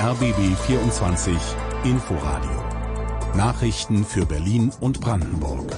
RBB 24 Inforadio. Nachrichten für Berlin und Brandenburg.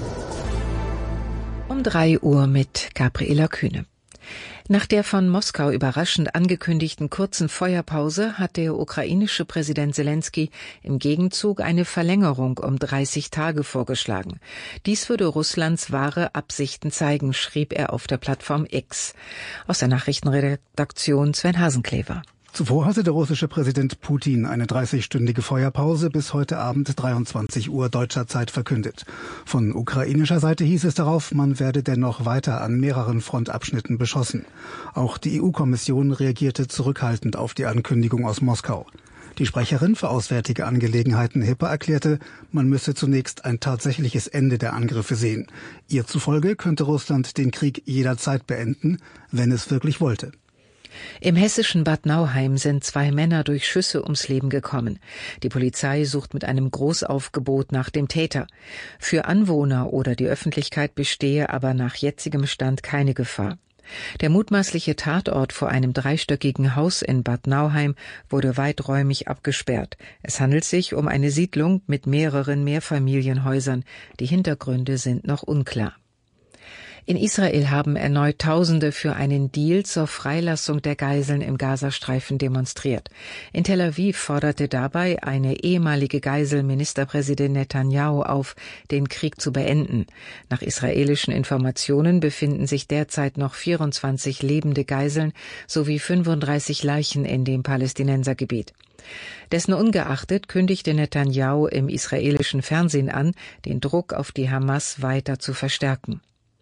Um 3 Uhr mit Gabriela Kühne. Nach der von Moskau überraschend angekündigten kurzen Feuerpause hat der ukrainische Präsident Selenskyj im Gegenzug eine Verlängerung um 30 Tage vorgeschlagen. Dies würde Russlands wahre Absichten zeigen, schrieb er auf der Plattform X. Aus der Nachrichtenredaktion Sven Hasenklever. Zuvor hatte der russische Präsident Putin eine 30-stündige Feuerpause bis heute Abend 23 Uhr deutscher Zeit verkündet. Von ukrainischer Seite hieß es darauf, man werde dennoch weiter an mehreren Frontabschnitten beschossen. Auch die EU-Kommission reagierte zurückhaltend auf die Ankündigung aus Moskau. Die Sprecherin für Auswärtige Angelegenheiten Hipper erklärte, man müsse zunächst ein tatsächliches Ende der Angriffe sehen. Ihr zufolge könnte Russland den Krieg jederzeit beenden, wenn es wirklich wollte. Im hessischen Bad Nauheim sind 2 Männer durch Schüsse ums Leben gekommen. Die Polizei sucht mit einem Großaufgebot nach dem Täter. Für Anwohner oder die Öffentlichkeit bestehe aber nach jetzigem Stand keine Gefahr. Der mutmaßliche Tatort vor einem 3-stöckigen Haus in Bad Nauheim wurde weiträumig abgesperrt. Es handelt sich um eine Siedlung mit mehreren Mehrfamilienhäusern. Die Hintergründe sind noch unklar. In Israel haben erneut Tausende für einen Deal zur Freilassung der Geiseln im Gazastreifen demonstriert. In Tel Aviv forderte dabei eine ehemalige Geisel Ministerpräsident Netanyahu auf, den Krieg zu beenden. Nach israelischen Informationen befinden sich derzeit noch 24 lebende Geiseln sowie 35 Leichen in dem Palästinensergebiet. Dessen ungeachtet kündigte Netanyahu im israelischen Fernsehen an, den Druck auf die Hamas weiter zu verstärken.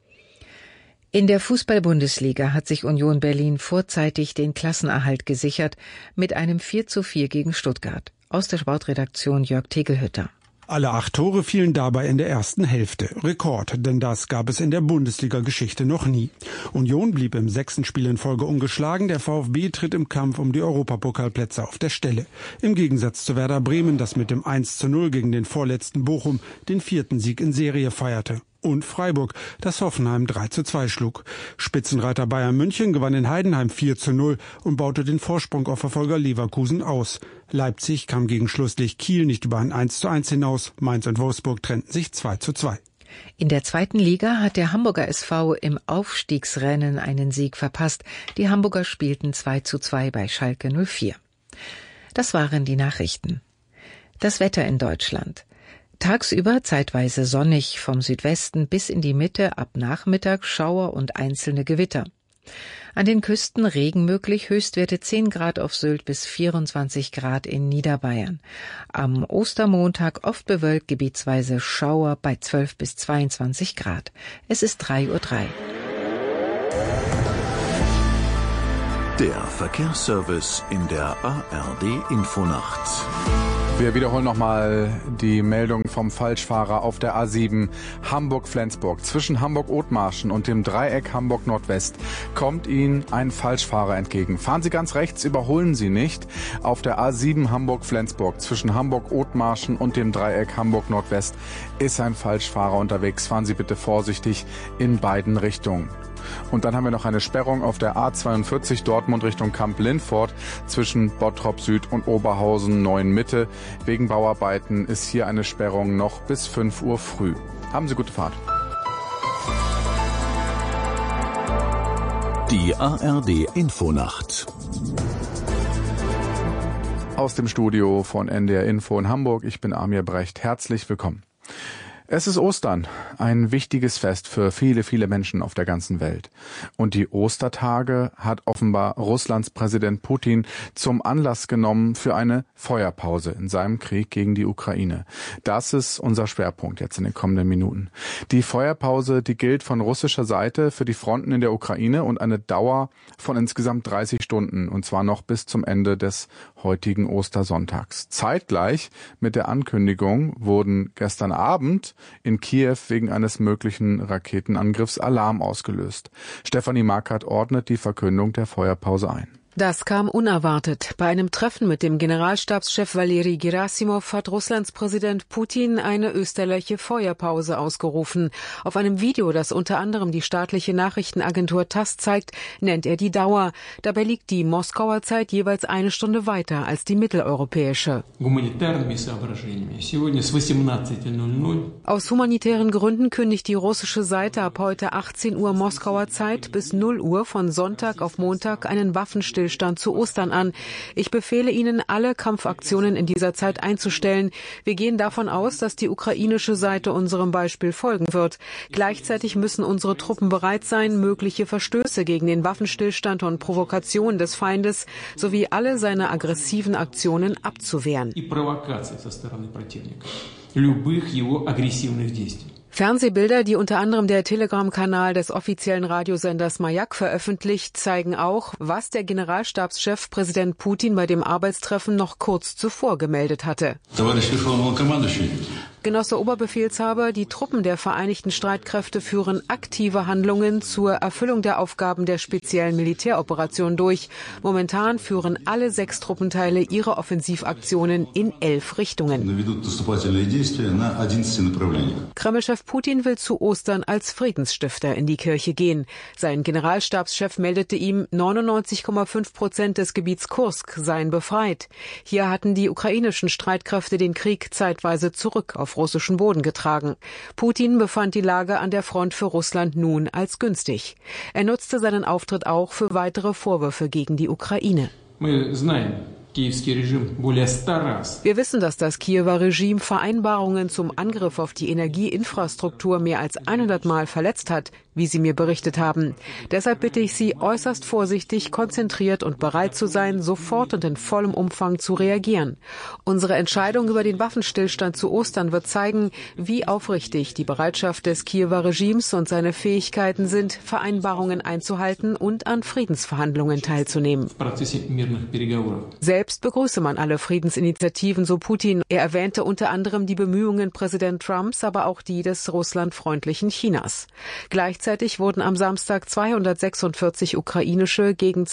In der Fußball-Bundesliga hat sich Union Berlin vorzeitig den Klassenerhalt gesichert mit einem 4:4 gegen Stuttgart. Aus der Sportredaktion Jörg Tegelhütter. Alle 8 Tore fielen dabei in der ersten Hälfte. Rekord, denn das gab es in der Bundesliga-Geschichte noch nie. Union blieb im 6. Spiel in Folge ungeschlagen. Der VfB tritt im Kampf um die Europapokalplätze auf der Stelle. Im Gegensatz zu Werder Bremen, das mit dem 1:0 gegen den vorletzten Bochum den 4. Sieg in Serie feierte. Und Freiburg, das Hoffenheim 3:2 schlug. Spitzenreiter Bayern München gewann in Heidenheim 4:0 und baute den Vorsprung auf Verfolger Leverkusen aus. Leipzig kam gegen Schlusslicht Kiel nicht über ein 1:1 hinaus. Mainz und Wolfsburg trennten sich 2:2. In der 2. Liga hat der Hamburger SV im Aufstiegsrennen einen Sieg verpasst. Die Hamburger spielten 2:2 bei Schalke 04. Das waren die Nachrichten. Das Wetter in Deutschland. Tagsüber zeitweise sonnig, vom Südwesten bis in die Mitte, ab Nachmittag Schauer und einzelne Gewitter. An den Küsten Regen möglich, Höchstwerte 10 Grad auf Sylt bis 24 Grad in Niederbayern. Am Ostermontag oft bewölkt, gebietsweise Schauer bei 12 bis 22 Grad. Es ist 3:03 Uhr. Der Verkehrsservice in der ARD Infonacht. Wir wiederholen nochmal die Meldung vom Falschfahrer auf der A7 Hamburg-Flensburg. Zwischen Hamburg-Othmarschen und dem Dreieck Hamburg-Nordwest kommt Ihnen ein Falschfahrer entgegen. Fahren Sie ganz rechts, überholen Sie nicht. Auf der A7 Hamburg-Flensburg zwischen Hamburg-Othmarschen und dem Dreieck Hamburg-Nordwest ist ein Falschfahrer unterwegs. Fahren Sie bitte vorsichtig in beiden Richtungen. Und dann haben wir noch eine Sperrung auf der A42 Dortmund Richtung Kamp-Lindfort zwischen Bottrop Süd und Oberhausen 9 Mitte. Wegen Bauarbeiten ist hier eine Sperrung noch bis 5 Uhr früh. Haben Sie gute Fahrt. Die ARD Infonacht. Aus dem Studio von NDR Info in Hamburg. Ich bin Amir Brecht. Herzlich willkommen. Es ist Ostern, ein wichtiges Fest für viele, viele Menschen auf der ganzen Welt. Und die Ostertage hat offenbar Russlands Präsident Putin zum Anlass genommen für eine Feuerpause in seinem Krieg gegen die Ukraine. Das ist unser Schwerpunkt jetzt in den kommenden Minuten. Die Feuerpause, die gilt von russischer Seite für die Fronten in der Ukraine und eine Dauer von insgesamt 30 Stunden, und zwar noch bis zum Ende des heutigen Ostersonntags. Zeitgleich mit der Ankündigung wurden gestern Abend in Kiew wegen eines möglichen Raketenangriffs Alarm ausgelöst. Stefanie Markert ordnet die Verkündung der Feuerpause ein. Das kam unerwartet. Bei einem Treffen mit dem Generalstabschef Valeri Gerasimov hat Russlands Präsident Putin eine österliche Feuerpause ausgerufen. Auf einem Video, das unter anderem die staatliche Nachrichtenagentur TASS zeigt, nennt er die Dauer. Dabei liegt die Moskauer Zeit jeweils 1 Stunde weiter als die mitteleuropäische. Aus humanitären Gründen kündigt die russische Seite ab heute 18 Uhr Moskauer Zeit bis 0 Uhr von Sonntag auf Montag einen Waffenstillstand zu Ostern an. Ich befehle Ihnen, alle Kampfaktionen in dieser Zeit einzustellen. Wir gehen davon aus, dass die ukrainische Seite unserem Beispiel folgen wird. Gleichzeitig müssen unsere Truppen bereit sein, mögliche Verstöße gegen den Waffenstillstand und Provokationen des Feindes sowie alle seine aggressiven Aktionen abzuwehren. Fernsehbilder, die unter anderem der Telegram-Kanal des offiziellen Radiosenders Mayak veröffentlicht, zeigen auch, was der Generalstabschef Präsident Putin bei dem Arbeitstreffen noch kurz zuvor gemeldet hatte. Genosse Oberbefehlshaber, die Truppen der Vereinigten Streitkräfte führen aktive Handlungen zur Erfüllung der Aufgaben der speziellen Militäroperation durch. Momentan führen alle 6 Truppenteile ihre Offensivaktionen in 11 Richtungen. Kreml-Chef Putin will zu Ostern als Friedensstifter in die Kirche gehen. Sein Generalstabschef meldete ihm, 99,5% des Gebiets Kursk seien befreit. Hier hatten die ukrainischen Streitkräfte den Krieg zeitweise zurück auf russischen Boden getragen. Putin befand die Lage an der Front für Russland nun als günstig. Er nutzte seinen Auftritt auch für weitere Vorwürfe gegen die Ukraine. Wir wissen, dass das Kiewer Regime Vereinbarungen zum Angriff auf die Energieinfrastruktur mehr als 100 Mal verletzt hat, wie Sie mir berichtet haben. Deshalb bitte ich Sie, äußerst vorsichtig, konzentriert und bereit zu sein, sofort und in vollem Umfang zu reagieren. Unsere Entscheidung über den Waffenstillstand zu Ostern wird zeigen, wie aufrichtig die Bereitschaft des Kiewer Regimes und seine Fähigkeiten sind, Vereinbarungen einzuhalten und an Friedensverhandlungen teilzunehmen. Selbst begrüße man alle Friedensinitiativen, so Putin. Er erwähnte unter anderem die Bemühungen Präsident Trumps, aber auch die des russlandfreundlichen Chinas. Gleichzeitig wurden am Samstag 246 ukrainische gegen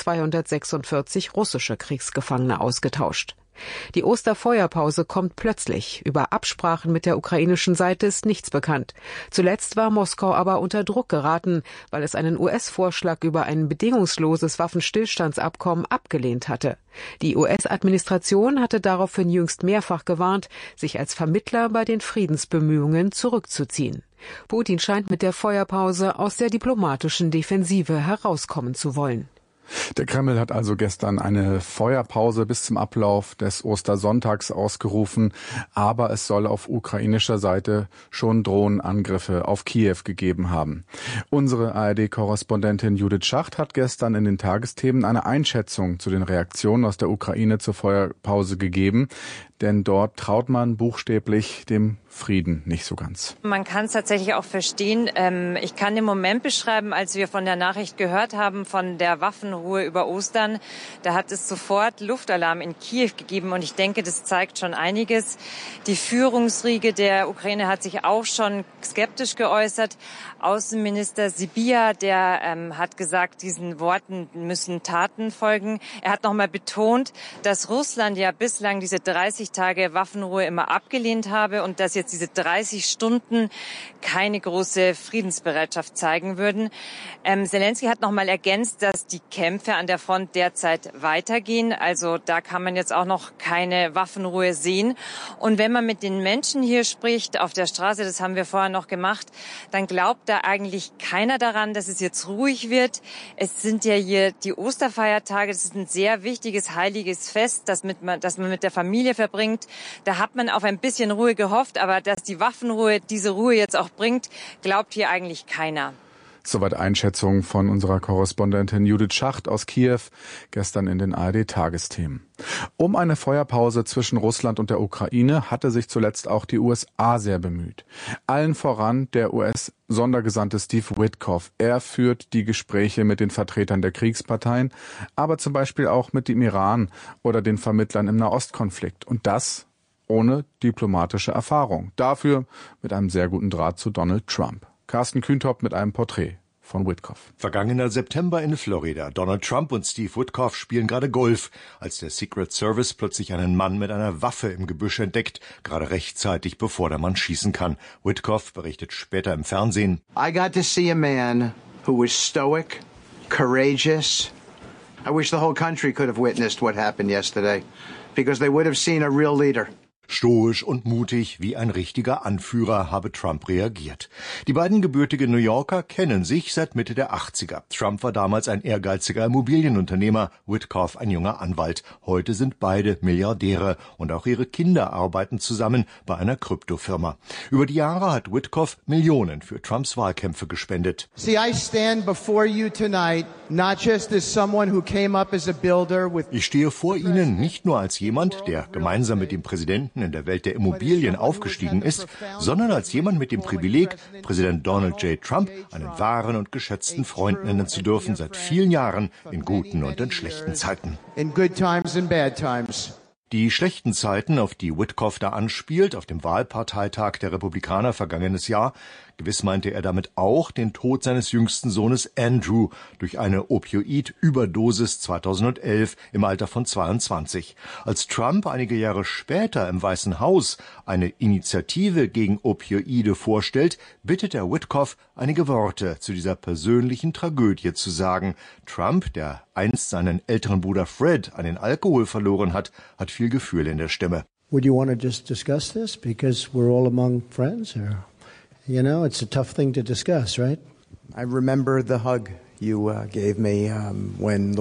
246 russische Kriegsgefangene ausgetauscht. Die Osterfeuerpause kommt plötzlich. Über Absprachen mit der ukrainischen Seite ist nichts bekannt. Zuletzt war Moskau aber unter Druck geraten, weil es einen US-Vorschlag über ein bedingungsloses Waffenstillstandsabkommen abgelehnt hatte. Die US-Administration hatte daraufhin jüngst mehrfach gewarnt, sich als Vermittler bei den Friedensbemühungen zurückzuziehen. Putin scheint mit der Feuerpause aus der diplomatischen Defensive herauskommen zu wollen. Der Kreml hat also gestern eine Feuerpause bis zum Ablauf des Ostersonntags ausgerufen, aber es soll auf ukrainischer Seite schon Drohnenangriffe auf Kiew gegeben haben. Unsere ARD-Korrespondentin Judith Schacht hat gestern in den Tagesthemen eine Einschätzung zu den Reaktionen aus der Ukraine zur Feuerpause gegeben, denn dort traut man buchstäblich dem Frieden nicht so ganz. Man kann es tatsächlich auch verstehen. Ich kann den Moment beschreiben, als wir von der Nachricht gehört haben, von der Waffenruhe über Ostern. Da hat es sofort Luftalarm in Kiew gegeben und ich denke, das zeigt schon einiges. Die Führungsriege der Ukraine hat sich auch schon skeptisch geäußert. Außenminister Sybiha, der hat gesagt, diesen Worten müssen Taten folgen. Er hat nochmal betont, dass Russland ja bislang diese 30 Tage Waffenruhe immer abgelehnt habe und dass jetzt diese 30 Stunden keine große Friedensbereitschaft zeigen würden. Zelensky hat nochmal ergänzt, dass die Kämpfe an der Front derzeit weitergehen. Also da kann man jetzt auch noch keine Waffenruhe sehen. Und wenn man mit den Menschen hier spricht, auf der Straße, das haben wir vorher noch gemacht, dann glaubt da eigentlich keiner daran, dass es jetzt ruhig wird. Es sind ja hier die Osterfeiertage. Das ist ein sehr wichtiges, heiliges Fest, das man mit der Familie verbringt. Da hat man auf ein bisschen Ruhe gehofft, aber dass die Waffenruhe diese Ruhe jetzt auch bringt, glaubt hier eigentlich keiner. Soweit Einschätzung von unserer Korrespondentin Judith Schacht aus Kiew gestern in den ARD-Tagesthemen. Um eine Feuerpause zwischen Russland und der Ukraine hatte sich zuletzt auch die USA sehr bemüht. Allen voran der US-Sondergesandte Steve Witkoff. Er führt die Gespräche mit den Vertretern der Kriegsparteien, aber zum Beispiel auch mit dem Iran oder den Vermittlern im Nahostkonflikt. Und das ohne diplomatische Erfahrung. Dafür mit einem sehr guten Draht zu Donald Trump. Carsten Kühntop mit einem Porträt von Witkoff. Vergangener September in Florida. Donald Trump und Steve Witkoff spielen gerade Golf, als der Secret Service plötzlich einen Mann mit einer Waffe im Gebüsch entdeckt, gerade rechtzeitig, bevor der Mann schießen kann. Witkoff berichtet später im Fernsehen: I got to see a man who was stoic, courageous. I wish the whole country could have witnessed what happened yesterday, because they would have seen a real leader. Stoisch und mutig wie ein richtiger Anführer habe Trump reagiert. Die beiden gebürtigen New Yorker kennen sich seit Mitte der 80er. Trump war damals ein ehrgeiziger Immobilienunternehmer, Witkoff ein junger Anwalt. Heute sind beide Milliardäre und auch ihre Kinder arbeiten zusammen bei einer Kryptofirma. Über die Jahre hat Witkoff Millionen für Trumps Wahlkämpfe gespendet. See, I stand before you tonight not just as someone who came up as a builder with. Ich stehe vor Ihnen nicht nur als jemand, der gemeinsam mit dem Präsidenten in der Welt der Immobilien aufgestiegen ist, sondern als jemand mit dem Privileg, Präsident Donald J. Trump einen wahren und geschätzten Freund nennen zu dürfen, seit vielen Jahren, in guten und in schlechten Zeiten. In good times and bad times. Die schlechten Zeiten, auf die Witkoff da anspielt, auf dem Wahlparteitag der Republikaner vergangenes Jahr, gewiss meinte er damit auch den Tod seines jüngsten Sohnes Andrew durch eine Opioid-Überdosis 2011 im Alter von 22. Als Trump einige Jahre später im Weißen Haus eine Initiative gegen Opioide vorstellt, bittet er Witkoff, einige Worte zu dieser persönlichen Tragödie zu sagen. Trump, der einst seinen älteren Bruder Fred an den Alkohol verloren hat, hat viel Gefühl in der Stimme. Would you want to just discuss this because we're all among friends or, you know, it's a tough thing to discuss, right? I remember the hug you gave me when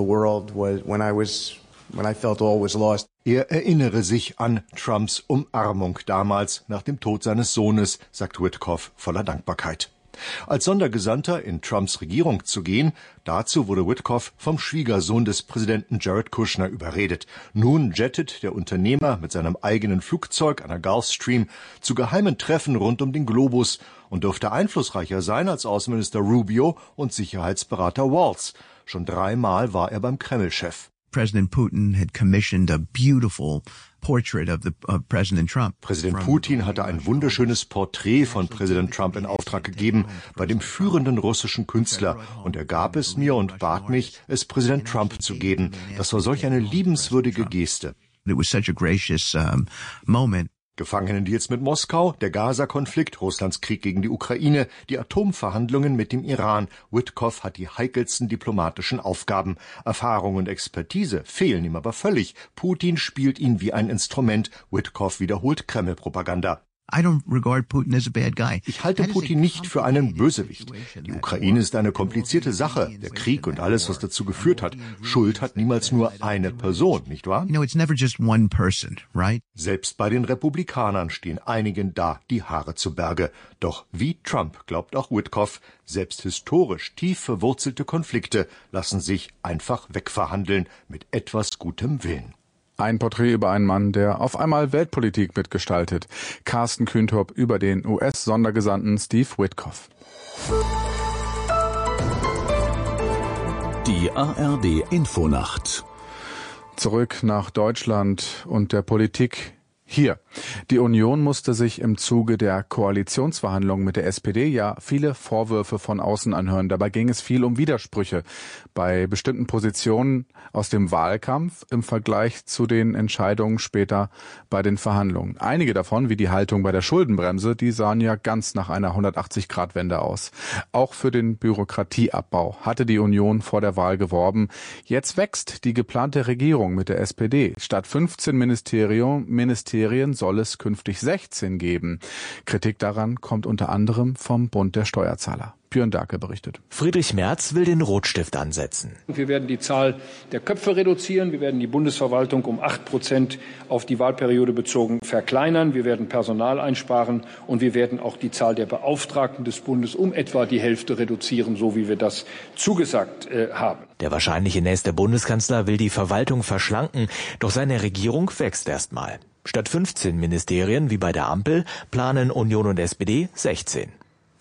I felt all was lost. Er erinnere sich an Trumps Umarmung damals nach dem Tod seines Sohnes, sagt Witkoff voller Dankbarkeit. Als Sondergesandter in Trumps Regierung zu gehen, dazu wurde Witkoff vom Schwiegersohn des Präsidenten Jared Kushner überredet. Nun jettet der Unternehmer mit seinem eigenen Flugzeug, einer Gulfstream, zu geheimen Treffen rund um den Globus und dürfte einflussreicher sein als Außenminister Rubio und Sicherheitsberater Waltz. Schon 3-mal war er beim Kreml-Chef. President Putin had commissioned a beautiful portrait of President Trump. Präsident Putin hatte ein wunderschönes Porträt von Präsident Trump in Auftrag gegeben bei dem führenden russischen Künstler, und er gab es mir und bat mich, es Präsident Trump zu geben. Das war solch eine liebenswürdige Geste. It was such a gracious moment. Gefangenendeals mit Moskau, der Gaza-Konflikt, Russlands Krieg gegen die Ukraine, die Atomverhandlungen mit dem Iran. Witkoff hat die heikelsten diplomatischen Aufgaben. Erfahrung und Expertise fehlen ihm aber völlig. Putin spielt ihn wie ein Instrument. Witkoff wiederholt Kreml-Propaganda. I don't regard Putin as a bad guy. Ich halte Putin nicht für einen Bösewicht. Die Ukraine ist eine komplizierte Sache. Der Krieg und alles, was dazu geführt hat. Schuld hat niemals nur eine Person, nicht wahr? You know, it's never just one person, right? Selbst bei den Republikanern stehen einigen da die Haare zu Berge. Doch wie Trump glaubt auch Witkoff, selbst historisch tief verwurzelte Konflikte lassen sich einfach wegverhandeln mit etwas gutem Willen. Ein Porträt über einen Mann, der auf einmal Weltpolitik mitgestaltet. Carsten Kühntop über den US-Sondergesandten Steve Witkoff. Die ARD-Infonacht. Zurück nach Deutschland und der Politik. Hier. Die Union musste sich im Zuge der Koalitionsverhandlungen mit der SPD ja viele Vorwürfe von außen anhören. Dabei ging es viel um Widersprüche bei bestimmten Positionen aus dem Wahlkampf im Vergleich zu den Entscheidungen später bei den Verhandlungen. Einige davon, wie die Haltung bei der Schuldenbremse, die sahen ja ganz nach einer 180-Grad-Wende aus. Auch für den Bürokratieabbau hatte die Union vor der Wahl geworben. Jetzt wächst die geplante Regierung mit der SPD. Statt 15 Ministerien soll es künftig 16 geben. Kritik daran kommt unter anderem vom Bund der Steuerzahler. Björn Dahlke berichtet. Friedrich Merz will den Rotstift ansetzen. Wir werden die Zahl der Köpfe reduzieren. Wir werden die Bundesverwaltung um 8% auf die Wahlperiode bezogen verkleinern. Wir werden Personal einsparen und wir werden auch die Zahl der Beauftragten des Bundes um etwa die Hälfte reduzieren, so wie wir das zugesagt haben. Der wahrscheinliche nächste Bundeskanzler will die Verwaltung verschlanken, doch seine Regierung wächst erstmal. Statt 15 Ministerien wie bei der Ampel planen Union und SPD 16.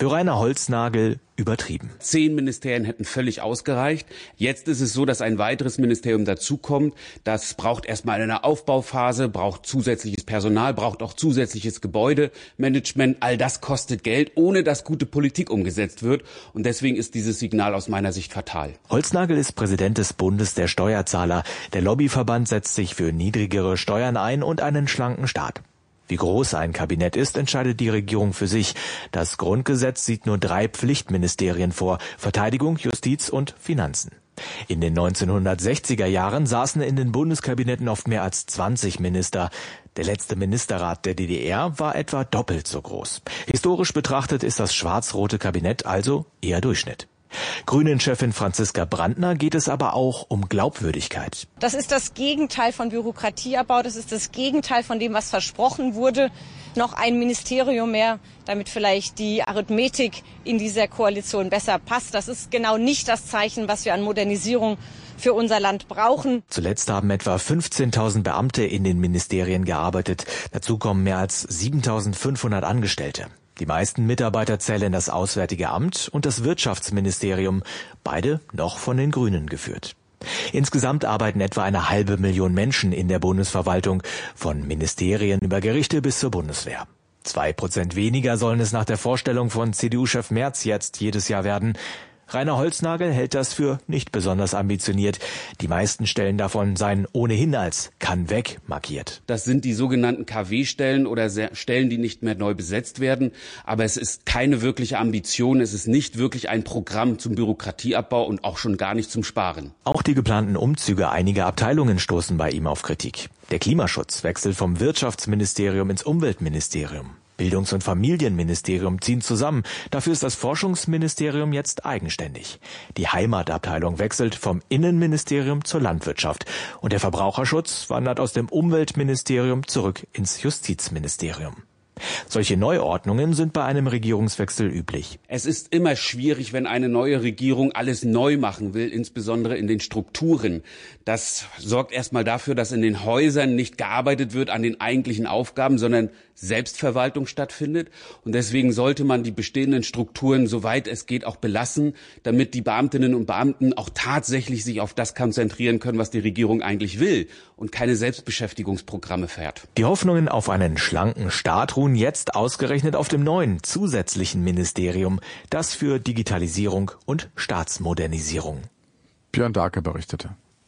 Für Rainer Holznagel übertrieben. 10 Ministerien hätten völlig ausgereicht. Jetzt ist es so, dass ein weiteres Ministerium dazukommt. Das braucht erstmal eine Aufbauphase, braucht zusätzliches Personal, braucht auch zusätzliches Gebäudemanagement. All das kostet Geld, ohne dass gute Politik umgesetzt wird. Und deswegen ist dieses Signal aus meiner Sicht fatal. Holznagel ist Präsident des Bundes der Steuerzahler. Der Lobbyverband setzt sich für niedrigere Steuern ein und einen schlanken Staat. Wie groß ein Kabinett ist, entscheidet die Regierung für sich. Das Grundgesetz sieht nur 3 Pflichtministerien vor: Verteidigung, Justiz und Finanzen. In den 1960er Jahren saßen in den Bundeskabinetten oft mehr als 20 Minister. Der letzte Ministerrat der DDR war etwa doppelt so groß. Historisch betrachtet ist das schwarz-rote Kabinett also eher Durchschnitt. Grünen-Chefin Franziska Brandner geht es aber auch um Glaubwürdigkeit. Das ist das Gegenteil von Bürokratieabbau, das ist das Gegenteil von dem, was versprochen wurde. Noch ein Ministerium mehr, damit vielleicht die Arithmetik in dieser Koalition besser passt. Das ist genau nicht das Zeichen, was wir an Modernisierung für unser Land brauchen. Zuletzt haben etwa 15.000 Beamte in den Ministerien gearbeitet. Dazu kommen mehr als 7.500 Angestellte. Die meisten Mitarbeiter zählen das Auswärtige Amt und das Wirtschaftsministerium, beide noch von den Grünen geführt. Insgesamt arbeiten etwa 500.000 Menschen in der Bundesverwaltung, von Ministerien über Gerichte bis zur Bundeswehr. 2% weniger sollen es nach der Vorstellung von CDU-Chef Merz jetzt jedes Jahr werden. Rainer Holznagel hält das für nicht besonders ambitioniert. Die meisten Stellen davon seien ohnehin als kann weg markiert. Das sind die sogenannten KW-Stellen oder Stellen, die nicht mehr neu besetzt werden. Aber es ist keine wirkliche Ambition. Es ist nicht wirklich ein Programm zum Bürokratieabbau und auch schon gar nicht zum Sparen. Auch die geplanten Umzüge einiger Abteilungen stoßen bei ihm auf Kritik. Der Klimaschutz wechselt vom Wirtschaftsministerium ins Umweltministerium. Bildungs- und Familienministerium ziehen zusammen. Dafür ist das Forschungsministerium jetzt eigenständig. Die Heimatabteilung wechselt vom Innenministerium zur Landwirtschaft. Und der Verbraucherschutz wandert aus dem Umweltministerium zurück ins Justizministerium. Solche Neuordnungen sind bei einem Regierungswechsel üblich. Es ist immer schwierig, wenn eine neue Regierung alles neu machen will, insbesondere in den Strukturen. Das sorgt erstmal dafür, dass in den Häusern nicht gearbeitet wird an den eigentlichen Aufgaben, sondern Selbstverwaltung stattfindet. Und deswegen sollte man die bestehenden Strukturen, soweit es geht, auch belassen, damit die Beamtinnen und Beamten auch tatsächlich sich auf das konzentrieren können, was die Regierung eigentlich will und keine Selbstbeschäftigungsprogramme fährt. Die Hoffnungen auf einen schlanken Staat ruhen jetzt ausgerechnet auf dem neuen zusätzlichen Ministerium, das für Digitalisierung und Staatsmodernisierung. Björn Dahlke berichtete.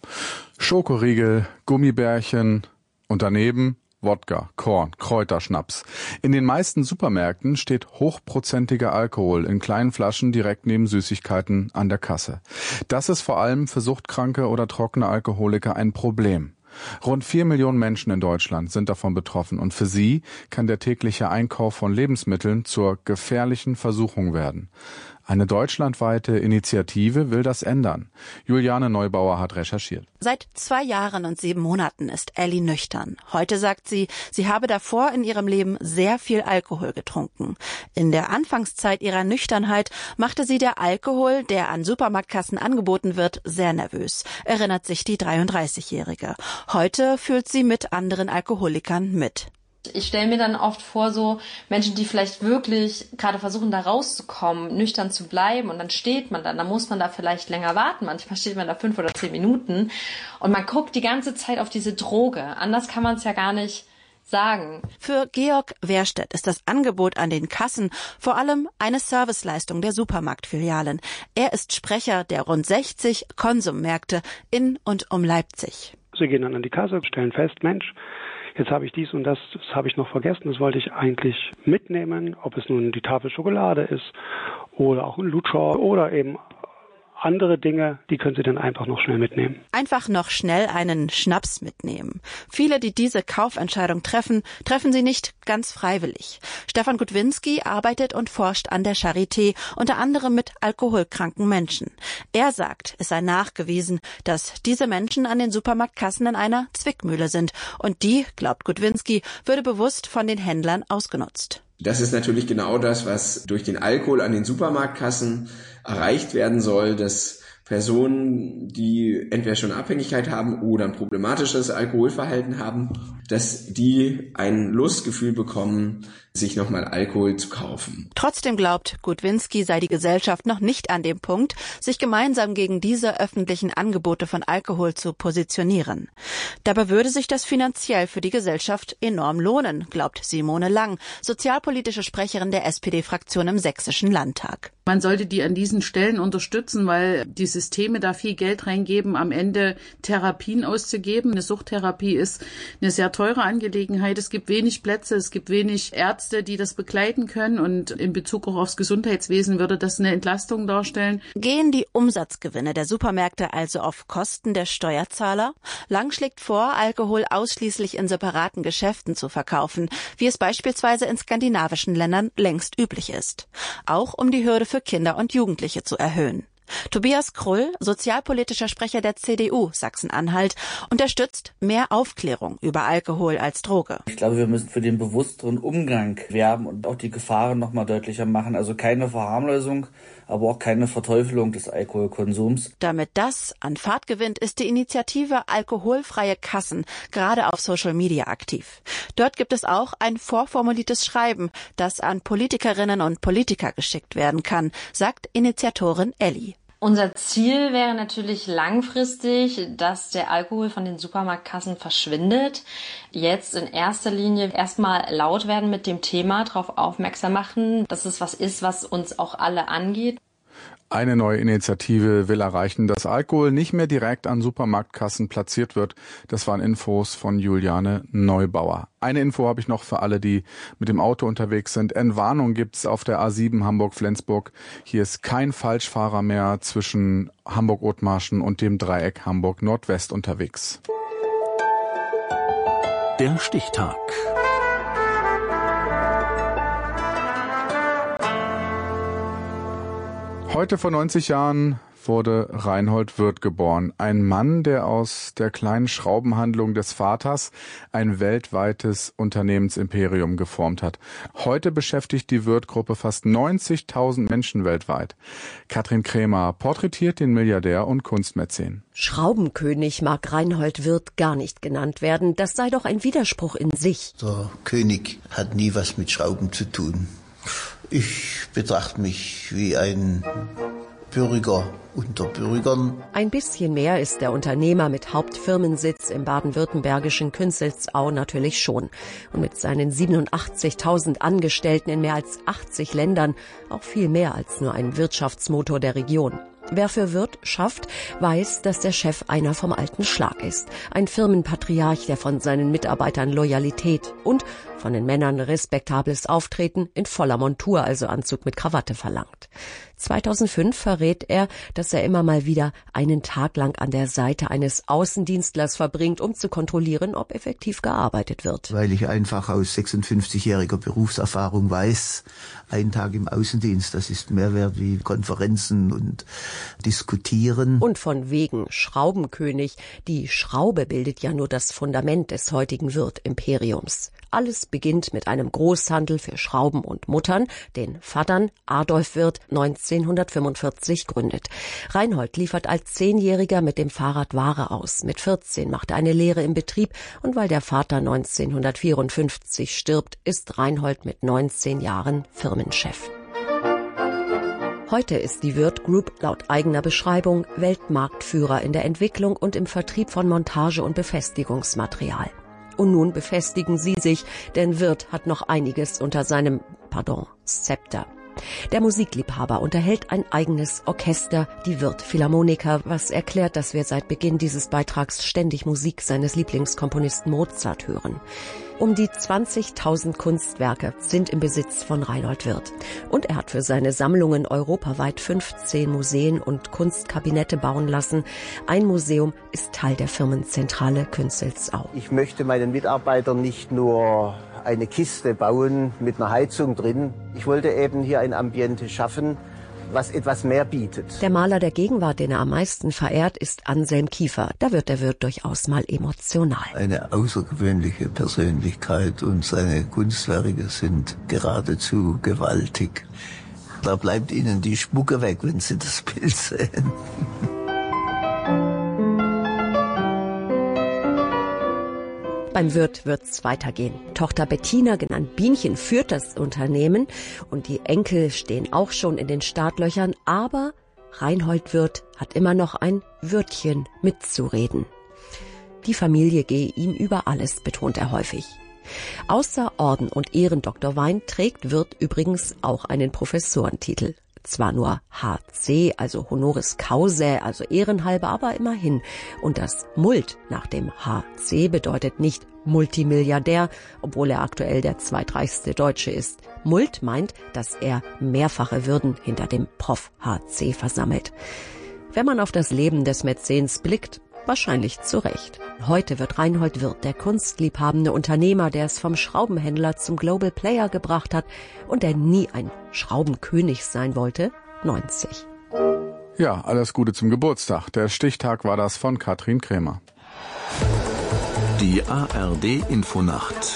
Schokoriegel, Gummibärchen und daneben Wodka, Korn, Kräuterschnaps. In den meisten Supermärkten steht hochprozentiger Alkohol in kleinen Flaschen direkt neben Süßigkeiten an der Kasse. Das ist vor allem für suchtkranke oder trockene Alkoholiker ein Problem. Rund 4 Millionen Menschen in Deutschland sind davon betroffen und für sie kann der tägliche Einkauf von Lebensmitteln zur gefährlichen Versuchung werden. Eine deutschlandweite Initiative will das ändern. Juliane Neubauer hat recherchiert. Seit 2 Jahren und 7 Monaten ist Elli nüchtern. Heute sagt sie, sie habe davor in ihrem Leben sehr viel Alkohol getrunken. In der Anfangszeit ihrer Nüchternheit machte sie der Alkohol, der an Supermarktkassen angeboten wird, sehr nervös, erinnert sich die 33-Jährige. Heute fühlt sie mit anderen Alkoholikern mit. Ich stelle mir dann oft vor, so Menschen, die vielleicht wirklich gerade versuchen, da rauszukommen, nüchtern zu bleiben und dann steht man dann muss man da vielleicht länger warten. Manchmal steht man da 5 oder 10 Minuten und man guckt die ganze Zeit auf diese Droge. Anders kann man es ja gar nicht sagen. Für Georg Wehrstedt ist das Angebot an den Kassen vor allem eine Serviceleistung der Supermarktfilialen. Er ist Sprecher der rund 60 Konsummärkte in und um Leipzig. Sie gehen dann an die Kasse, stellen fest, Mensch, jetzt habe ich dies und das habe ich noch vergessen, das wollte ich eigentlich mitnehmen, ob es nun die Tafel Schokolade ist oder auch ein Lutscher oder eben andere Dinge, die können Sie dann einfach noch schnell mitnehmen. Einfach noch schnell einen Schnaps mitnehmen. Viele, die diese Kaufentscheidung treffen sie nicht ganz freiwillig. Stefan Gutwinski arbeitet und forscht an der Charité, unter anderem mit alkoholkranken Menschen. Er sagt, es sei nachgewiesen, dass diese Menschen an den Supermarktkassen in einer Zwickmühle sind. Und die, glaubt Gutwinski, würde bewusst von den Händlern ausgenutzt. Das ist natürlich genau das, was durch den Alkohol an den Supermarktkassen erreicht werden soll, dass Personen, die entweder schon Abhängigkeit haben oder ein problematisches Alkoholverhalten haben, dass die ein Lustgefühl bekommen, sich nochmal Alkohol zu kaufen. Trotzdem glaubt Gudwinski, sei die Gesellschaft noch nicht an dem Punkt, sich gemeinsam gegen diese öffentlichen Angebote von Alkohol zu positionieren. Dabei würde sich das finanziell für die Gesellschaft enorm lohnen, glaubt Simone Lang, sozialpolitische Sprecherin der SPD-Fraktion im Sächsischen Landtag. Man sollte die an diesen Stellen unterstützen, weil die Systeme da viel Geld reingeben, am Ende Therapien auszugeben. Eine Suchttherapie ist eine sehr teure Angelegenheit. Es gibt wenig Plätze, es gibt wenig Ärzte, die das begleiten können. Und in Bezug auch aufs Gesundheitswesen würde das eine Entlastung darstellen. Gehen die Umsatzgewinne der Supermärkte also auf Kosten der Steuerzahler? Lang schlägt vor, Alkohol ausschließlich in separaten Geschäften zu verkaufen, wie es beispielsweise in skandinavischen Ländern längst üblich ist. Auch um die Hürde für Kinder und Jugendliche zu erhöhen. Tobias Krull, sozialpolitischer Sprecher der CDU Sachsen-Anhalt, unterstützt mehr Aufklärung über Alkohol als Droge. Ich glaube, wir müssen für den bewussteren Umgang werben und auch die Gefahren noch mal deutlicher machen. Also keine Verharmlosung, aber auch keine Verteufelung des Alkoholkonsums. Damit das an Fahrt gewinnt, ist die Initiative Alkoholfreie Kassen gerade auf Social Media aktiv. Dort gibt es auch ein vorformuliertes Schreiben, das an Politikerinnen und Politiker geschickt werden kann, sagt Initiatorin Elli. Unser Ziel wäre natürlich langfristig, dass der Alkohol von den Supermarktkassen verschwindet. Jetzt in erster Linie erstmal laut werden mit dem Thema, darauf aufmerksam machen, dass es was ist, was uns auch alle angeht. Eine neue Initiative will erreichen, dass Alkohol nicht mehr direkt an Supermarktkassen platziert wird. Das waren Infos von Juliane Neubauer. Eine Info habe ich noch für alle, die mit dem Auto unterwegs sind. Entwarnung gibt's auf der A7 Hamburg-Flensburg. Hier ist kein Falschfahrer mehr zwischen Hamburg-Othmarschen und dem Dreieck Hamburg-Nordwest unterwegs. Der Stichtag. Heute vor 90 Jahren wurde Reinhold Wirth geboren. Ein Mann, der aus der kleinen Schraubenhandlung des Vaters ein weltweites Unternehmensimperium geformt hat. Heute beschäftigt die Wirth-Gruppe fast 90.000 Menschen weltweit. Katrin Krämer porträtiert den Milliardär und Kunstmäzen. Schraubenkönig mag Reinhold Wirth gar nicht genannt werden. Das sei doch ein Widerspruch in sich. Der König hat nie was mit Schrauben zu tun. Ich betrachte mich wie ein Bürger unter Bürgern. Ein bisschen mehr ist der Unternehmer mit Hauptfirmensitz im baden-württembergischen Künzelsau natürlich schon. Und mit seinen 87.000 Angestellten in mehr als 80 Ländern auch viel mehr als nur ein Wirtschaftsmotor der Region. Wer für Wirth schafft, weiß, dass der Chef einer vom alten Schlag ist. Ein Firmenpatriarch, der von seinen Mitarbeitern Loyalität und von den Männern respektables Auftreten in voller Montur, also Anzug mit Krawatte, verlangt. 2005 verrät er, dass er immer mal wieder einen Tag lang an der Seite eines Außendienstlers verbringt, um zu kontrollieren, ob effektiv gearbeitet wird. Weil ich einfach aus 56-jähriger Berufserfahrung weiß, ein Tag im Außendienst, das ist mehr wert wie Konferenzen und Diskutieren. Und von wegen Schraubenkönig. Die Schraube bildet ja nur das Fundament des heutigen Wirth-Imperiums. Alles beginnt mit einem Großhandel für Schrauben und Muttern, den Vatern Adolf Wirth 1945 gründet. Reinhold liefert als 10-Jähriger mit dem Fahrrad Ware aus. Mit 14 macht er eine Lehre im Betrieb und weil der Vater 1954 stirbt, ist Reinhold mit 19 Jahren Firmenchef. Heute ist die Wirth Group laut eigener Beschreibung Weltmarktführer in der Entwicklung und im Vertrieb von Montage- und Befestigungsmaterial. Und nun befestigen sie sich, denn Wirth hat noch einiges unter seinem, Zepter. Der Musikliebhaber unterhält ein eigenes Orchester, die Wirth Philharmoniker, was erklärt, dass wir seit Beginn dieses Beitrags ständig Musik seines Lieblingskomponisten Mozart hören. Um die 20.000 Kunstwerke sind im Besitz von Reinhold Wirth. Und er hat für seine Sammlungen europaweit 15 Museen und Kunstkabinette bauen lassen. Ein Museum ist Teil der Firmenzentrale Künzelsau. Ich möchte meinen Mitarbeitern nicht nur eine Kiste bauen mit einer Heizung drin. Ich wollte eben hier ein Ambiente schaffen, was etwas mehr bietet. Der Maler der Gegenwart, den er am meisten verehrt, ist Anselm Kiefer. Da wird der Wirth durchaus mal emotional. Eine außergewöhnliche Persönlichkeit und seine Kunstwerke sind geradezu gewaltig. Da bleibt Ihnen die Spucke weg, wenn Sie das Bild sehen. Beim Wirth wird's weitergehen. Tochter Bettina, genannt Bienchen, führt das Unternehmen und die Enkel stehen auch schon in den Startlöchern, aber Reinhold Wirth hat immer noch ein Wörtchen mitzureden. Die Familie gehe ihm über alles, betont er häufig. Außer Orden und Ehrendoktor Wein trägt Wirth übrigens auch einen Professorentitel. Zwar nur HC, also Honoris Causae, also ehrenhalber, aber immerhin. Und das Mult nach dem HC bedeutet nicht Multimilliardär, obwohl er aktuell der zweitreichste Deutsche ist. Mult meint, dass er mehrfache Würden hinter dem Prof HC versammelt. Wenn man auf das Leben des Mäzens blickt, wahrscheinlich zu Recht. Heute wird Reinhold Wirth der kunstliebhabende Unternehmer, der es vom Schraubenhändler zum Global Player gebracht hat und der nie ein Schraubenkönig sein wollte, 90. Ja, alles Gute zum Geburtstag. Der Stichtag war das von Katrin Krämer. Die ARD Infonacht.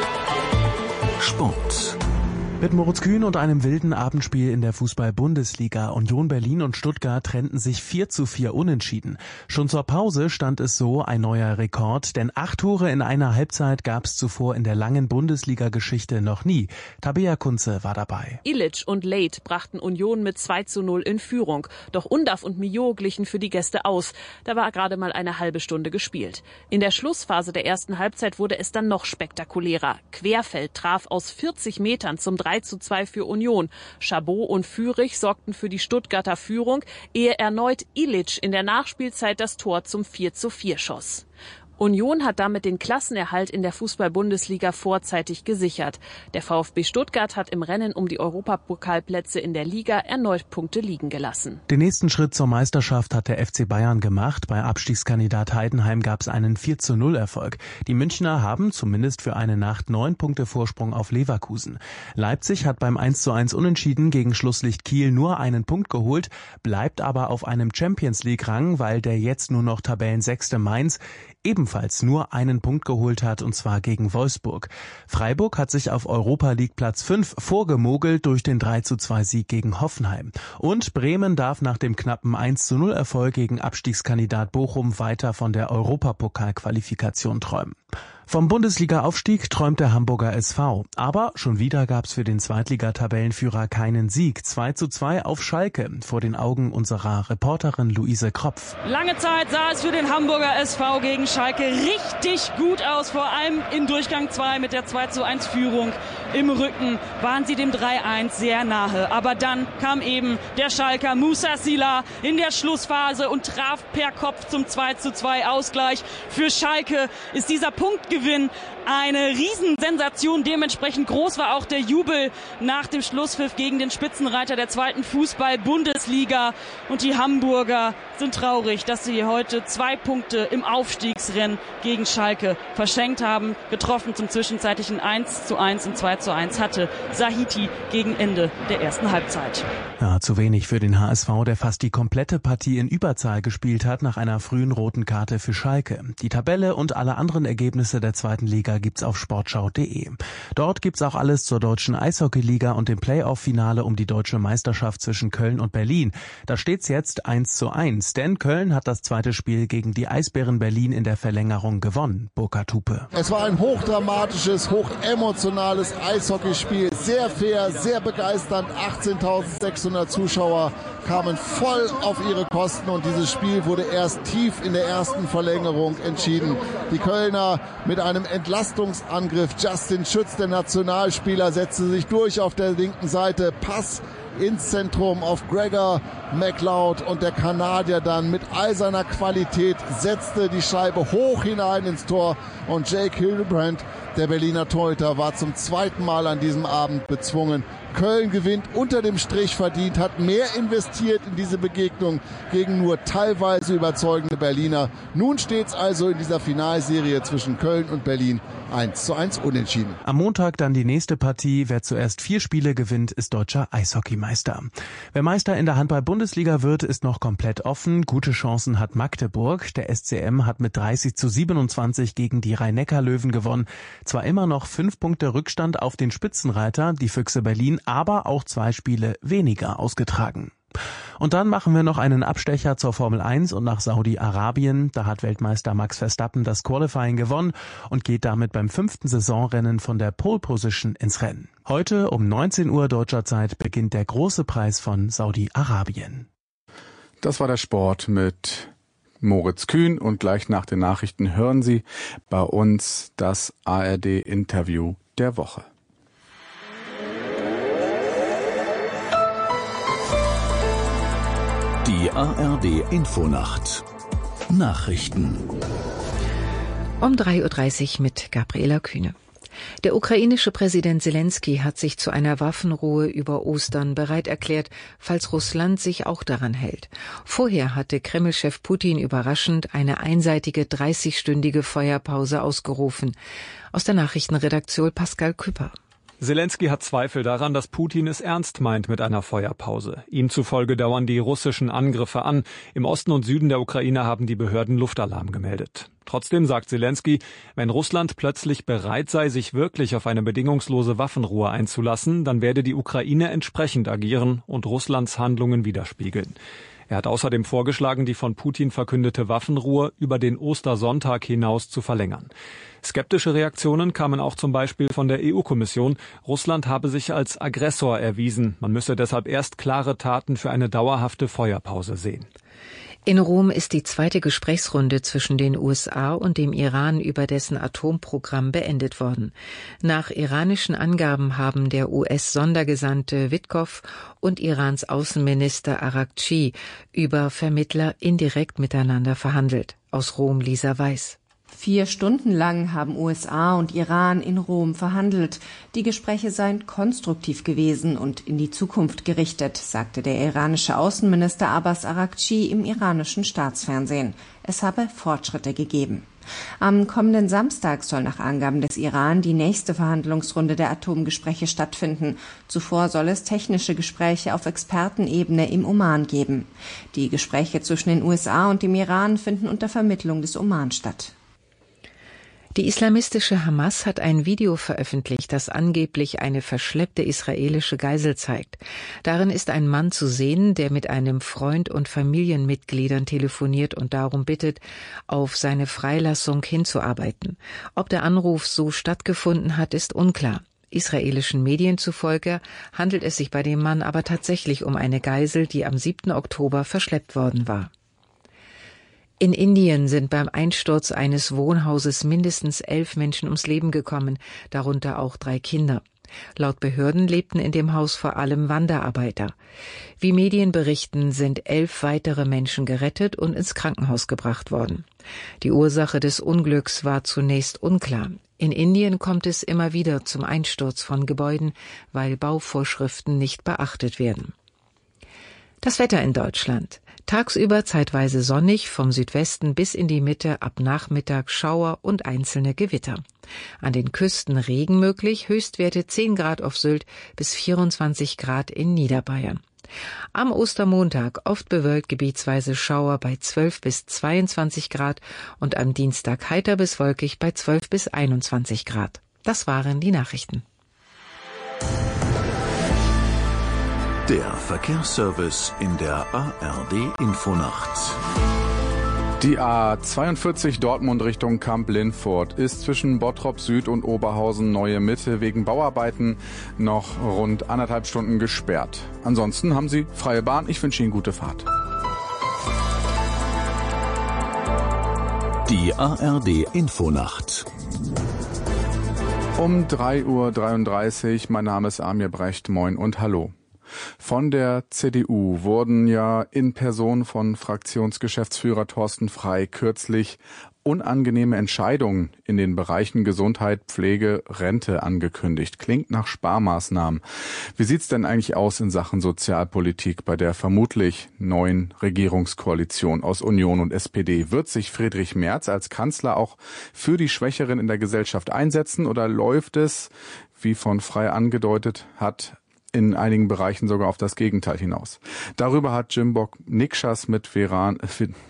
Sport. Mit Moritz Kühn und einem wilden Abendspiel in der Fußball-Bundesliga. Union Berlin und Stuttgart trennten sich 4:4 unentschieden. Schon zur Pause stand es so, ein neuer Rekord, denn 8 Tore in einer Halbzeit gab es zuvor in der langen Bundesliga-Geschichte noch nie. Tabea Kunze war dabei. Ilic und Late brachten Union mit 2:0 in Führung. Doch Undav und Millot glichen für die Gäste aus. Da war gerade mal eine halbe Stunde gespielt. In der Schlussphase der ersten Halbzeit wurde es dann noch spektakulärer. Querfeld traf aus 40 Metern zum 3:2 für Union. Chabot und Führig sorgten für die Stuttgarter Führung, ehe erneut Ilic in der Nachspielzeit das Tor zum 4:4 schoss. Union hat damit den Klassenerhalt in der Fußball-Bundesliga vorzeitig gesichert. Der VfB Stuttgart hat im Rennen um die Europapokalplätze in der Liga erneut Punkte liegen gelassen. Den nächsten Schritt zur Meisterschaft hat der FC Bayern gemacht. Bei Abstiegskandidat Heidenheim gab es einen 4:0-Erfolg. Die Münchner haben zumindest für eine Nacht 9 Punkte Vorsprung auf Leverkusen. Leipzig hat beim 1:1 Unentschieden gegen Schlusslicht Kiel nur einen Punkt geholt, bleibt aber auf einem Champions-League-Rang, weil der jetzt nur noch Tabellensechste Mainz ebenfalls nur einen Punkt geholt hat, und zwar gegen Wolfsburg. Freiburg hat sich auf Europa League Platz 5 vorgemogelt durch den 3:2-Sieg gegen Hoffenheim. Und Bremen darf nach dem knappen 1:0-Erfolg gegen Abstiegskandidat Bochum weiter von der Europapokalqualifikation träumen. Vom Bundesliga-Aufstieg träumt der Hamburger SV. Aber schon wieder gab's für den Zweitliga-Tabellenführer keinen Sieg. 2:2 auf Schalke vor den Augen unserer Reporterin Luise Kropf. Lange Zeit sah es für den Hamburger SV gegen Schalke richtig gut aus. Vor allem in Durchgang 2 mit der 2:1-Führung im Rücken waren sie dem 3:1 sehr nahe. Aber dann kam eben der Schalker Moussa Sylla in der Schlussphase und traf per Kopf zum 2:2-Ausgleich. Für Schalke ist dieser Punktgewinn eine Riesensensation. Dementsprechend groß war auch der Jubel nach dem Schlusspfiff gegen den Spitzenreiter der zweiten Fußball-Bundesliga. Und die Hamburger sind traurig, dass sie heute 2 Punkte im Aufstiegsrennen gegen Schalke verschenkt haben. Getroffen zum zwischenzeitlichen 1:1 und 2:1 hatte Sahiti gegen Ende der ersten Halbzeit. Ja, zu wenig für den HSV, der fast die komplette Partie in Überzahl gespielt hat nach einer frühen roten Karte für Schalke. Die Tabelle und alle anderen Ergebnisse der zweiten Liga gibt's auf sportschau.de. Dort gibt's auch alles zur deutschen Eishockeyliga und dem Playoff-Finale um die deutsche Meisterschaft zwischen Köln und Berlin. Da steht's jetzt 1:1, denn Köln hat das zweite Spiel gegen die Eisbären Berlin in der Verlängerung gewonnen. Burkhard Hupe. Es war ein hochdramatisches, hochemotionales Eishockeyspiel. Sehr fair, sehr begeisternd. 18.600 Zuschauer kamen voll auf ihre Kosten und dieses Spiel wurde erst tief in der ersten Verlängerung entschieden. Die Kölner mit einem Entlastungsangriff. Justin Schütz, der Nationalspieler, setzte sich durch auf der linken Seite. Pass ins Zentrum auf Gregor McLeod und der Kanadier dann mit all seiner Qualität setzte die Scheibe hoch hinein ins Tor und Jake Hildebrand, der Berliner Torhüter, war zum zweiten Mal an diesem Abend bezwungen. Köln gewinnt unter dem Strich verdient, hat mehr investiert in diese Begegnung gegen nur teilweise überzeugende Berliner. Nun steht's also in dieser Finalserie zwischen Köln und Berlin 1:1 unentschieden. Am Montag dann die nächste Partie. Wer zuerst 4 Spiele gewinnt, ist deutscher Eishockeymeister. Wer Meister in der Handball-Bundesliga wird, ist noch komplett offen. Gute Chancen hat Magdeburg. Der SCM hat mit 30:27 gegen die Rhein-Neckar-Löwen gewonnen. Zwar immer noch 5 Punkte Rückstand auf den Spitzenreiter, die Füchse Berlin, aber auch 2 Spiele weniger ausgetragen. Und dann machen wir noch einen Abstecher zur Formel 1 und nach Saudi-Arabien. Da hat Weltmeister Max Verstappen das Qualifying gewonnen und geht damit beim 5. Saisonrennen von der Pole Position ins Rennen. Heute um 19 Uhr deutscher Zeit beginnt der große Preis von Saudi-Arabien. Das war der Sport mit Moritz Kühn und gleich nach den Nachrichten hören Sie bei uns das ARD-Interview der Woche. Die ARD-Infonacht. Nachrichten. Um 3:30 Uhr mit Gabriela Kühne. Der ukrainische Präsident Selenskyj hat sich zu einer Waffenruhe über Ostern bereit erklärt, falls Russland sich auch daran hält. Vorher hatte Kreml-Chef Putin überraschend eine einseitige 30-stündige Feuerpause ausgerufen. Aus der Nachrichtenredaktion Pascal Küpper. Selenskyj hat Zweifel daran, dass Putin es ernst meint mit einer Feuerpause. Ihm zufolge dauern die russischen Angriffe an. Im Osten und Süden der Ukraine haben die Behörden Luftalarm gemeldet. Trotzdem sagt Selenskyj, wenn Russland plötzlich bereit sei, sich wirklich auf eine bedingungslose Waffenruhe einzulassen, dann werde die Ukraine entsprechend agieren und Russlands Handlungen widerspiegeln. Er hat außerdem vorgeschlagen, die von Putin verkündete Waffenruhe über den Ostersonntag hinaus zu verlängern. Skeptische Reaktionen kamen auch zum Beispiel von der EU-Kommission. Russland habe sich als Aggressor erwiesen. Man müsse deshalb erst klare Taten für eine dauerhafte Feuerpause sehen. In Rom ist die zweite Gesprächsrunde zwischen den USA und dem Iran über dessen Atomprogramm beendet worden. Nach iranischen Angaben haben der US-Sondergesandte Witkow und Irans Außenminister Araghchi über Vermittler indirekt miteinander verhandelt. Aus Rom Lisa Weiß. 4 Stunden lang haben USA und Iran in Rom verhandelt. Die Gespräche seien konstruktiv gewesen und in die Zukunft gerichtet, sagte der iranische Außenminister Abbas Araghchi im iranischen Staatsfernsehen. Es habe Fortschritte gegeben. Am kommenden Samstag soll nach Angaben des Iran die nächste Verhandlungsrunde der Atomgespräche stattfinden. Zuvor soll es technische Gespräche auf Expertenebene im Oman geben. Die Gespräche zwischen den USA und dem Iran finden unter Vermittlung des Oman statt. Die islamistische Hamas hat ein Video veröffentlicht, das angeblich eine verschleppte israelische Geisel zeigt. Darin ist ein Mann zu sehen, der mit einem Freund und Familienmitgliedern telefoniert und darum bittet, auf seine Freilassung hinzuarbeiten. Ob der Anruf so stattgefunden hat, ist unklar. Israelischen Medien zufolge handelt es sich bei dem Mann aber tatsächlich um eine Geisel, die am 7. Oktober verschleppt worden war. In Indien sind beim Einsturz eines Wohnhauses mindestens 11 Menschen ums Leben gekommen, darunter auch 3 Kinder. Laut Behörden lebten in dem Haus vor allem Wanderarbeiter. Wie Medien berichten, sind 11 weitere Menschen gerettet und ins Krankenhaus gebracht worden. Die Ursache des Unglücks war zunächst unklar. In Indien kommt es immer wieder zum Einsturz von Gebäuden, weil Bauvorschriften nicht beachtet werden. Das Wetter in Deutschland. Tagsüber zeitweise sonnig, vom Südwesten bis in die Mitte, ab Nachmittag Schauer und einzelne Gewitter. An den Küsten Regen möglich, Höchstwerte 10 Grad auf Sylt bis 24 Grad in Niederbayern. Am Ostermontag oft bewölkt, gebietsweise Schauer bei 12 bis 22 Grad und am Dienstag heiter bis wolkig bei 12 bis 21 Grad. Das waren die Nachrichten. Der Verkehrsservice in der ARD-Infonacht. Die A42 Dortmund Richtung Kamp-Lindfort ist zwischen Bottrop Süd und Oberhausen Neue Mitte wegen Bauarbeiten noch rund 1,5 Stunden gesperrt. Ansonsten haben Sie freie Bahn. Ich wünsche Ihnen gute Fahrt. Die ARD-Infonacht. Um 3:33 Uhr. Mein Name ist Amir Brecht. Moin und hallo. Von der CDU wurden ja in Person von Fraktionsgeschäftsführer Thorsten Frey kürzlich unangenehme Entscheidungen in den Bereichen Gesundheit, Pflege, Rente angekündigt. Klingt nach Sparmaßnahmen. Wie sieht's denn eigentlich aus in Sachen Sozialpolitik bei der vermutlich neuen Regierungskoalition aus Union und SPD? Wird sich Friedrich Merz als Kanzler auch für die Schwächeren in der Gesellschaft einsetzen oder läuft es, wie von Frey angedeutet hat, in einigen Bereichen sogar auf das Gegenteil hinaus. Darüber hat Jimbob Nikschas mit Verena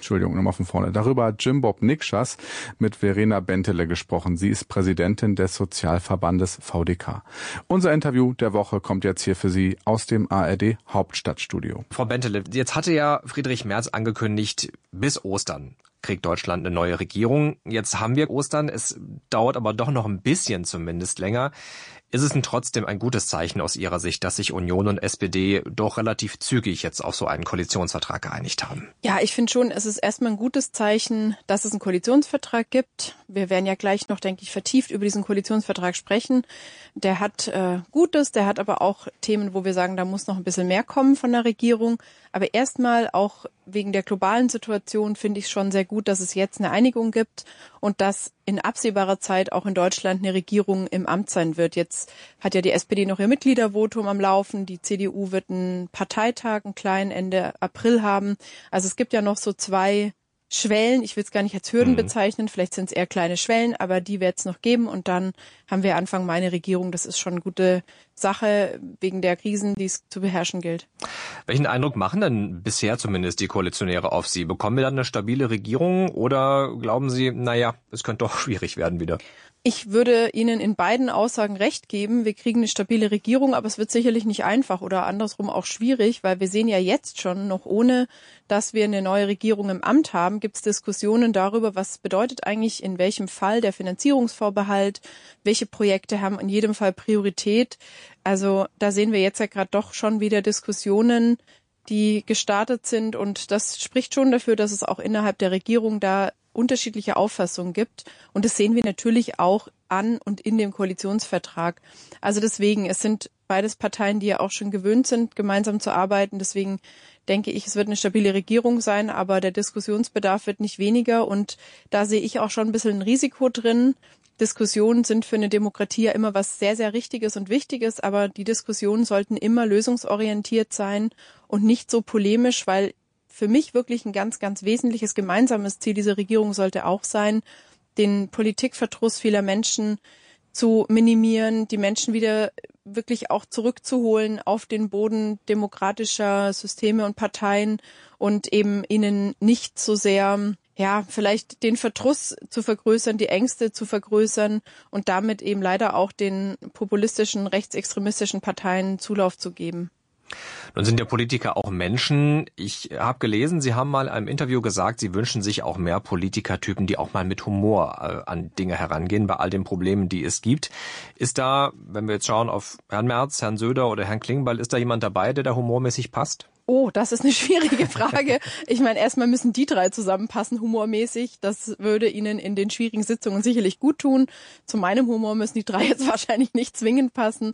Bentele gesprochen. Sie ist Präsidentin des Sozialverbandes VDK. Unser Interview der Woche kommt jetzt hier für Sie aus dem ARD Hauptstadtstudio. Frau Bentele, jetzt hatte ja Friedrich Merz angekündigt, bis Ostern kriegt Deutschland eine neue Regierung. Jetzt haben wir Ostern, es dauert aber doch noch ein bisschen zumindest länger. Ist es denn trotzdem ein gutes Zeichen aus Ihrer Sicht, dass sich Union und SPD doch relativ zügig jetzt auf so einen Koalitionsvertrag geeinigt haben? Ja, ich finde schon, es ist erstmal ein gutes Zeichen, dass es einen Koalitionsvertrag gibt. Wir werden ja gleich noch, denke ich, vertieft über diesen Koalitionsvertrag sprechen. Der hat Gutes, der hat aber auch Themen, wo wir sagen, da muss noch ein bisschen mehr kommen von der Regierung. Aber erstmal auch wegen der globalen Situation finde ich es schon sehr gut, dass es jetzt eine Einigung gibt und dass in absehbarer Zeit auch in Deutschland eine Regierung im Amt sein wird. Jetzt hat ja die SPD noch ihr Mitgliedervotum am Laufen. Die CDU wird einen Parteitag, einen kleinen, Ende April haben. Also es gibt ja noch so 2 Schwellen, ich will es gar nicht als Hürden bezeichnen, vielleicht sind es eher kleine Schwellen, aber die wird es noch geben und dann haben wir Anfang Mai eine Regierung. Das ist schon eine gute Sache wegen der Krisen, die es zu beherrschen gilt. Welchen Eindruck machen denn bisher zumindest die Koalitionäre auf Sie? Bekommen wir dann eine stabile Regierung oder glauben Sie, es könnte doch schwierig werden wieder? Ich würde Ihnen in beiden Aussagen recht geben. Wir kriegen eine stabile Regierung, aber es wird sicherlich nicht einfach oder andersrum auch schwierig, weil wir sehen ja jetzt schon, noch ohne, dass wir eine neue Regierung im Amt haben, gibt es Diskussionen darüber, was bedeutet eigentlich in welchem Fall der Finanzierungsvorbehalt, welche Projekte haben in jedem Fall Priorität. Also da sehen wir jetzt ja gerade doch schon wieder Diskussionen, die gestartet sind und das spricht schon dafür, dass es auch innerhalb der Regierung da unterschiedliche Auffassungen gibt. Und das sehen wir natürlich auch an und in dem Koalitionsvertrag. Also deswegen, es sind beides Parteien, die ja auch schon gewöhnt sind, gemeinsam zu arbeiten. Deswegen denke ich, es wird eine stabile Regierung sein, aber der Diskussionsbedarf wird nicht weniger. Und da sehe ich auch schon ein bisschen ein Risiko drin. Diskussionen sind für eine Demokratie ja immer was sehr, sehr Richtiges und Wichtiges, aber die Diskussionen sollten immer lösungsorientiert sein und nicht so polemisch, weil für mich wirklich ein ganz, ganz wesentliches gemeinsames Ziel dieser Regierung sollte auch sein, den Politikverdruss vieler Menschen zu minimieren, die Menschen wieder wirklich auch zurückzuholen auf den Boden demokratischer Systeme und Parteien und eben ihnen nicht so sehr, vielleicht den Verdruss zu vergrößern, die Ängste zu vergrößern und damit eben leider auch den populistischen, rechtsextremistischen Parteien Zulauf zu geben. Nun sind ja Politiker auch Menschen. Ich habe gelesen, Sie haben mal in einem Interview gesagt, Sie wünschen sich auch mehr Politikertypen, die auch mal mit Humor an Dinge herangehen, bei all den Problemen, die es gibt. Ist da, wenn wir jetzt schauen auf Herrn Merz, Herrn Söder oder Herrn Klingbeil, ist da jemand dabei, der da humormäßig passt? Oh, das ist eine schwierige Frage. Ich meine, erstmal müssen die 3 zusammenpassen, humormäßig. Das würde ihnen in den schwierigen Sitzungen sicherlich gut tun. Zu meinem Humor müssen die 3 jetzt wahrscheinlich nicht zwingend passen.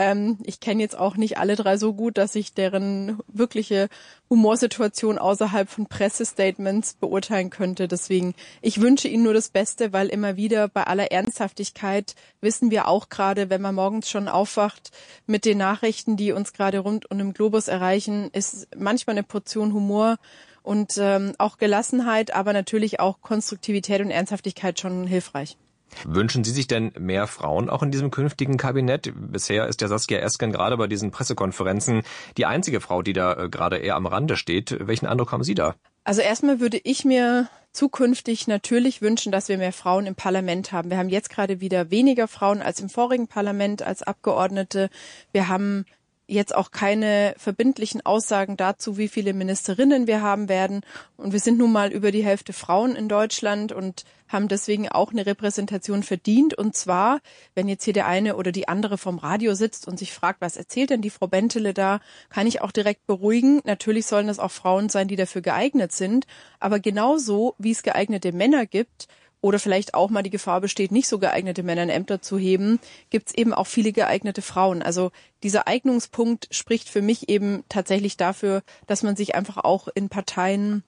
Ich kenne jetzt auch nicht alle 3 so gut, dass ich deren wirkliche Humorsituation außerhalb von Pressestatements beurteilen könnte. Deswegen, ich wünsche ihnen nur das Beste, weil immer wieder bei aller Ernsthaftigkeit wissen wir auch gerade, wenn man morgens schon aufwacht mit den Nachrichten, die uns gerade rund um den Globus erreichen, ist manchmal eine Portion Humor und auch Gelassenheit, aber natürlich auch Konstruktivität und Ernsthaftigkeit schon hilfreich. Wünschen Sie sich denn mehr Frauen auch in diesem künftigen Kabinett? Bisher ist ja Saskia Esken gerade bei diesen Pressekonferenzen die einzige Frau, die da gerade eher am Rande steht. Welchen Eindruck haben Sie da? Also erstmal würde ich mir zukünftig natürlich wünschen, dass wir mehr Frauen im Parlament haben. Wir haben jetzt gerade wieder weniger Frauen als im vorigen Parlament als Abgeordnete. Wir haben jetzt auch keine verbindlichen Aussagen dazu, wie viele Ministerinnen wir haben werden. Und wir sind nun mal über die Hälfte Frauen in Deutschland und haben deswegen auch eine Repräsentation verdient. Und zwar, wenn jetzt hier der eine oder die andere vom Radio sitzt und sich fragt, was erzählt denn die Frau Bentele da, kann ich auch direkt beruhigen. Natürlich sollen das auch Frauen sein, die dafür geeignet sind. Aber genauso, wie es geeignete Männer gibt, oder vielleicht auch mal die Gefahr besteht, nicht so geeignete Männer in Ämter zu heben, gibt es eben auch viele geeignete Frauen. Also dieser Eignungspunkt spricht für mich eben tatsächlich dafür, dass man sich einfach auch in Parteien,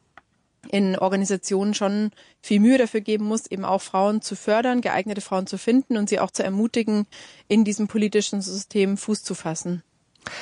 in Organisationen schon viel Mühe dafür geben muss, eben auch Frauen zu fördern, geeignete Frauen zu finden und sie auch zu ermutigen, in diesem politischen System Fuß zu fassen.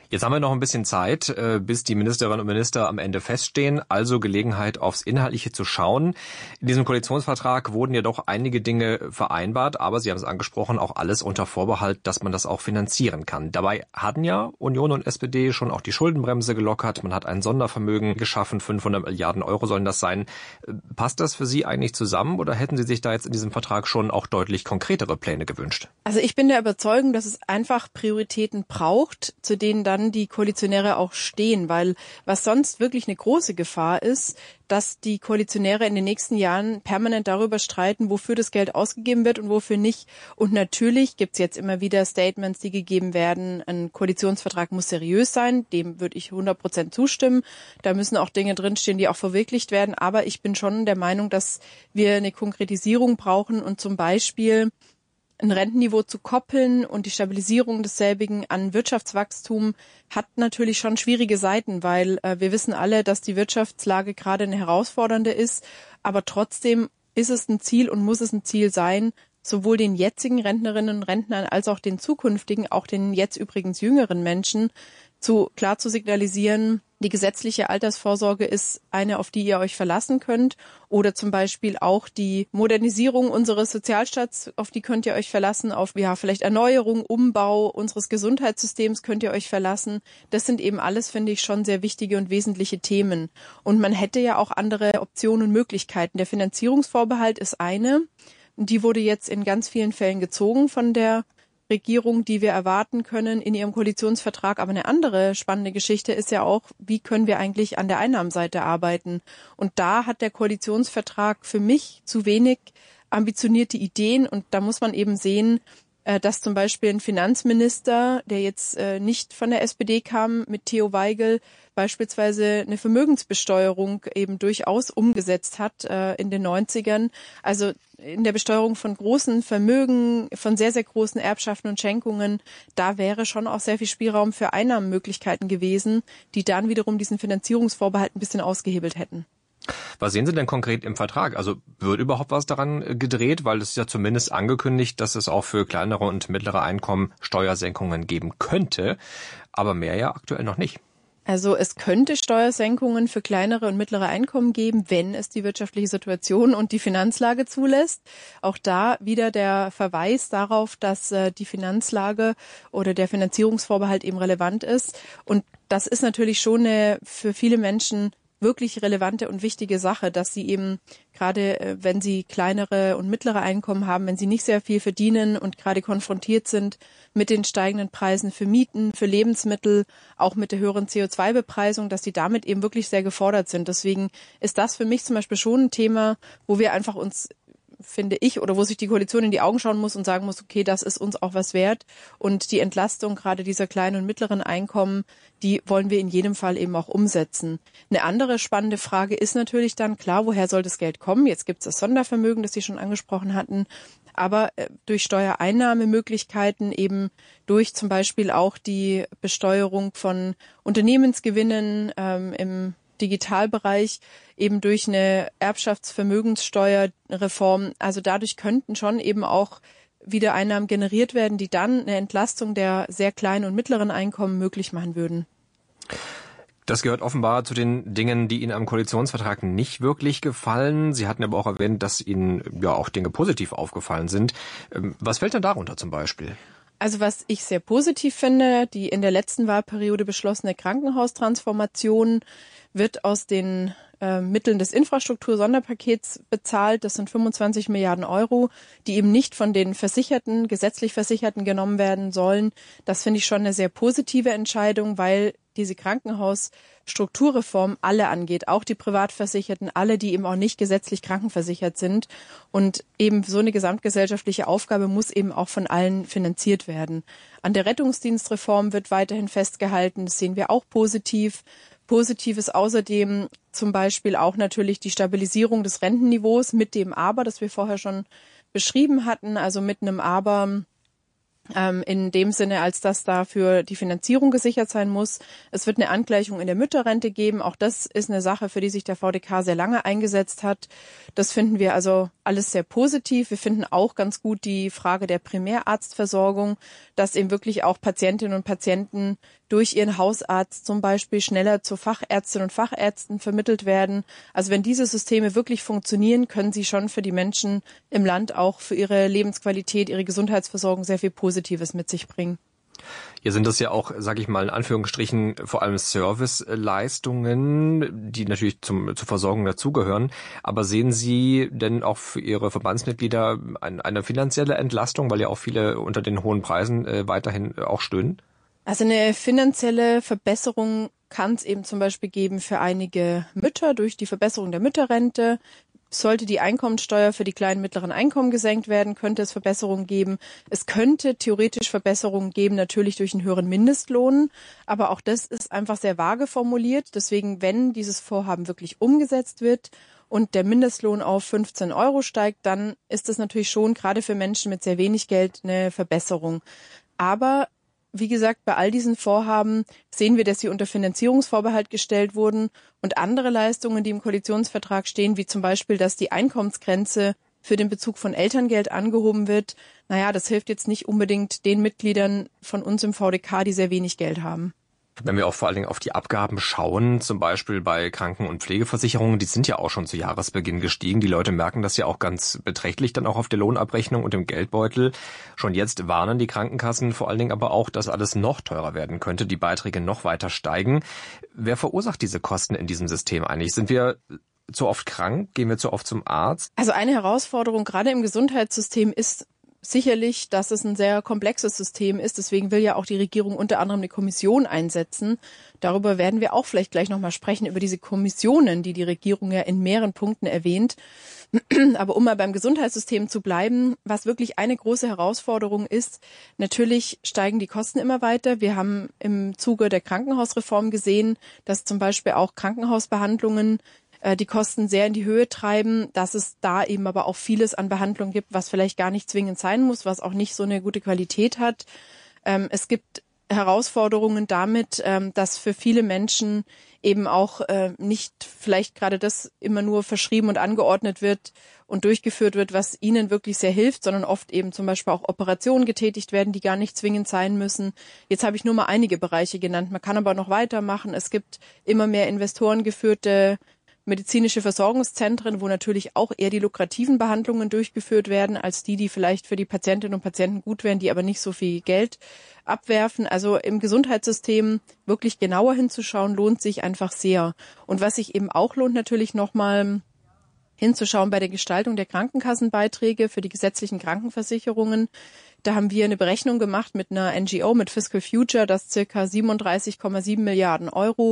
Jetzt haben wir noch ein bisschen Zeit, bis die Ministerinnen und Minister am Ende feststehen, also Gelegenheit, aufs Inhaltliche zu schauen. In diesem Koalitionsvertrag wurden ja doch einige Dinge vereinbart, aber Sie haben es angesprochen, auch alles unter Vorbehalt, dass man das auch finanzieren kann. Dabei hatten ja Union und SPD schon auch die Schuldenbremse gelockert, man hat ein Sondervermögen geschaffen, 500 Milliarden Euro sollen das sein. Passt das für Sie eigentlich zusammen oder hätten Sie sich da jetzt in diesem Vertrag schon auch deutlich konkretere Pläne gewünscht? Also ich bin der Überzeugung, dass es einfach Prioritäten braucht, zu denen dann die Koalitionäre auch stehen, weil was sonst wirklich eine große Gefahr ist, dass die Koalitionäre in den nächsten Jahren permanent darüber streiten, wofür das Geld ausgegeben wird und wofür nicht. Und natürlich gibt's jetzt immer wieder Statements, die gegeben werden, ein Koalitionsvertrag muss seriös sein, dem würde ich 100% zustimmen. Da müssen auch Dinge drinstehen, die auch verwirklicht werden. Aber ich bin schon der Meinung, dass wir eine Konkretisierung brauchen und zum Beispiel ein Rentenniveau zu koppeln und die Stabilisierung desselbigen an Wirtschaftswachstum hat natürlich schon schwierige Seiten, weil wir wissen alle, dass die Wirtschaftslage gerade eine herausfordernde ist. Aber trotzdem ist es ein Ziel und muss es ein Ziel sein, sowohl den jetzigen Rentnerinnen und Rentnern als auch den zukünftigen, auch den jetzt übrigens jüngeren Menschen, klar zu signalisieren, die gesetzliche Altersvorsorge ist eine, auf die ihr euch verlassen könnt. Oder zum Beispiel auch die Modernisierung unseres Sozialstaats, auf die könnt ihr euch verlassen. Auf vielleicht Erneuerung, Umbau unseres Gesundheitssystems könnt ihr euch verlassen. Das sind eben alles, finde ich, schon sehr wichtige und wesentliche Themen. Und man hätte ja auch andere Optionen und Möglichkeiten. Der Finanzierungsvorbehalt ist eine. Die wurde jetzt in ganz vielen Fällen gezogen von der Regierung, die wir erwarten können in ihrem Koalitionsvertrag. Aber eine andere spannende Geschichte ist ja auch, wie können wir eigentlich an der Einnahmenseite arbeiten? Und da hat der Koalitionsvertrag für mich zu wenig ambitionierte Ideen. Und da muss man eben sehen, dass zum Beispiel ein Finanzminister, der jetzt nicht von der SPD kam, mit Theo Weigel beispielsweise eine Vermögensbesteuerung eben durchaus umgesetzt hat in den 90ern. Also in der Besteuerung von großen Vermögen, von sehr, sehr großen Erbschaften und Schenkungen, da wäre schon auch sehr viel Spielraum für Einnahmenmöglichkeiten gewesen, die dann wiederum diesen Finanzierungsvorbehalt ein bisschen ausgehebelt hätten. Was sehen Sie denn konkret im Vertrag? Also wird überhaupt was daran gedreht? Weil es ist ja zumindest angekündigt, dass es auch für kleinere und mittlere Einkommen Steuersenkungen geben könnte, aber mehr ja aktuell noch nicht. Also es könnte Steuersenkungen für kleinere und mittlere Einkommen geben, wenn es die wirtschaftliche Situation und die Finanzlage zulässt. Auch da wieder der Verweis darauf, dass die Finanzlage oder der Finanzierungsvorbehalt eben relevant ist. Und das ist natürlich schon eine für viele Menschen wirklich relevante und wichtige Sache, dass sie eben gerade, wenn sie kleinere und mittlere Einkommen haben, wenn sie nicht sehr viel verdienen und gerade konfrontiert sind mit den steigenden Preisen für Mieten, für Lebensmittel, auch mit der höheren CO2-Bepreisung, dass sie damit eben wirklich sehr gefordert sind. Deswegen ist das für mich zum Beispiel schon ein Thema, wo wir einfach uns, finde ich, oder wo sich die Koalition in die Augen schauen muss und sagen muss, okay, das ist uns auch was wert. Und die Entlastung gerade dieser kleinen und mittleren Einkommen, die wollen wir in jedem Fall eben auch umsetzen. Eine andere spannende Frage ist natürlich dann, klar, woher soll das Geld kommen? Jetzt gibt es das Sondervermögen, das Sie schon angesprochen hatten, aber durch Steuereinnahmemöglichkeiten, eben durch zum Beispiel auch die Besteuerung von Unternehmensgewinnen im Digitalbereich, eben durch eine Erbschaftsvermögenssteuerreform. Also dadurch könnten schon eben auch wieder Einnahmen generiert werden, die dann eine Entlastung der sehr kleinen und mittleren Einkommen möglich machen würden. Das gehört offenbar zu den Dingen, die Ihnen am Koalitionsvertrag nicht wirklich gefallen. Sie hatten aber auch erwähnt, dass Ihnen ja auch Dinge positiv aufgefallen sind. Was fällt denn darunter zum Beispiel? Also was ich sehr positiv finde, die in der letzten Wahlperiode beschlossene Krankenhaustransformation wird aus den Mitteln des Infrastruktursonderpakets bezahlt. Das sind 25 Milliarden Euro, die eben nicht von den Versicherten, gesetzlich Versicherten genommen werden sollen. Das finde ich schon eine sehr positive Entscheidung, weil diese Krankenhausstrukturreform alle angeht, auch die Privatversicherten, alle, die eben auch nicht gesetzlich krankenversichert sind. Und eben so eine gesamtgesellschaftliche Aufgabe muss eben auch von allen finanziert werden. An der Rettungsdienstreform wird weiterhin festgehalten. Das sehen wir auch positiv. Positiv ist außerdem zum Beispiel auch natürlich die Stabilisierung des Rentenniveaus mit dem Aber, das wir vorher schon beschrieben hatten, also mit einem Aber in dem Sinne, als dass dafür die Finanzierung gesichert sein muss. Es wird eine Angleichung in der Mütterrente geben. Auch das ist eine Sache, für die sich der VDK sehr lange eingesetzt hat. Das finden wir also alles sehr positiv. Wir finden auch ganz gut die Frage der Primärarztversorgung, dass eben wirklich auch Patientinnen und Patienten durch ihren Hausarzt zum Beispiel schneller zu Fachärztinnen und Fachärzten vermittelt werden. Also wenn diese Systeme wirklich funktionieren, können sie schon für die Menschen im Land auch für ihre Lebensqualität, ihre Gesundheitsversorgung sehr viel Positives mit sich bringen. Hier sind das ja auch, sage ich mal in Anführungsstrichen, vor allem Serviceleistungen, die natürlich zur Versorgung dazugehören. Aber sehen Sie denn auch für Ihre Verbandsmitglieder eine finanzielle Entlastung, weil ja auch viele unter den hohen Preisen weiterhin auch stöhnen? Also eine finanzielle Verbesserung kann es eben zum Beispiel geben für einige Mütter durch die Verbesserung der Mütterrente. Sollte die Einkommensteuer für die kleinen und mittleren Einkommen gesenkt werden, könnte es Verbesserungen geben. Es könnte theoretisch Verbesserungen geben, natürlich durch einen höheren Mindestlohn. Aber auch das ist einfach sehr vage formuliert. Deswegen, wenn dieses Vorhaben wirklich umgesetzt wird und der Mindestlohn auf 15 € steigt, dann ist das natürlich schon gerade für Menschen mit sehr wenig Geld eine Verbesserung. Aber wie gesagt, bei all diesen Vorhaben sehen wir, dass sie unter Finanzierungsvorbehalt gestellt wurden und andere Leistungen, die im Koalitionsvertrag stehen, wie zum Beispiel, dass die Einkommensgrenze für den Bezug von Elterngeld angehoben wird. Naja, das hilft jetzt nicht unbedingt den Mitgliedern von uns im VDK, die sehr wenig Geld haben. Wenn wir auch vor allen Dingen auf die Abgaben schauen, zum Beispiel bei Kranken- und Pflegeversicherungen, die sind ja auch schon zu Jahresbeginn gestiegen. Die Leute merken das ja auch ganz beträchtlich dann auch auf der Lohnabrechnung und im Geldbeutel. Schon jetzt warnen die Krankenkassen vor allen Dingen aber auch, dass alles noch teurer werden könnte, die Beiträge noch weiter steigen. Wer verursacht diese Kosten in diesem System eigentlich? Sind wir zu oft krank? Gehen wir zu oft zum Arzt? Also eine Herausforderung gerade im Gesundheitssystem ist sicherlich, dass es ein sehr komplexes System ist. Deswegen will ja auch die Regierung unter anderem eine Kommission einsetzen. Darüber werden wir auch vielleicht gleich nochmal sprechen, über diese Kommissionen, die die Regierung ja in mehreren Punkten erwähnt. Aber um mal beim Gesundheitssystem zu bleiben, was wirklich eine große Herausforderung ist, natürlich steigen die Kosten immer weiter. Wir haben im Zuge der Krankenhausreform gesehen, dass zum Beispiel auch Krankenhausbehandlungen die Kosten sehr in die Höhe treiben, dass es da eben aber auch vieles an Behandlung gibt, was vielleicht gar nicht zwingend sein muss, was auch nicht so eine gute Qualität hat. Es gibt Herausforderungen damit, dass für viele Menschen eben auch nicht vielleicht gerade das immer nur verschrieben und angeordnet wird und durchgeführt wird, was ihnen wirklich sehr hilft, sondern oft eben zum Beispiel auch Operationen getätigt werden, die gar nicht zwingend sein müssen. Jetzt habe ich nur mal einige Bereiche genannt. Man kann aber noch weitermachen. Es gibt immer mehr investorengeführte medizinische Versorgungszentren, wo natürlich auch eher die lukrativen Behandlungen durchgeführt werden, als die vielleicht für die Patientinnen und Patienten gut wären, die aber nicht so viel Geld abwerfen. Also im Gesundheitssystem wirklich genauer hinzuschauen, lohnt sich einfach sehr. Und was sich eben auch lohnt, natürlich nochmal hinzuschauen bei der Gestaltung der Krankenkassenbeiträge für die gesetzlichen Krankenversicherungen. Da haben wir eine Berechnung gemacht mit einer NGO, mit Fiscal Future, dass circa 37,7 Milliarden €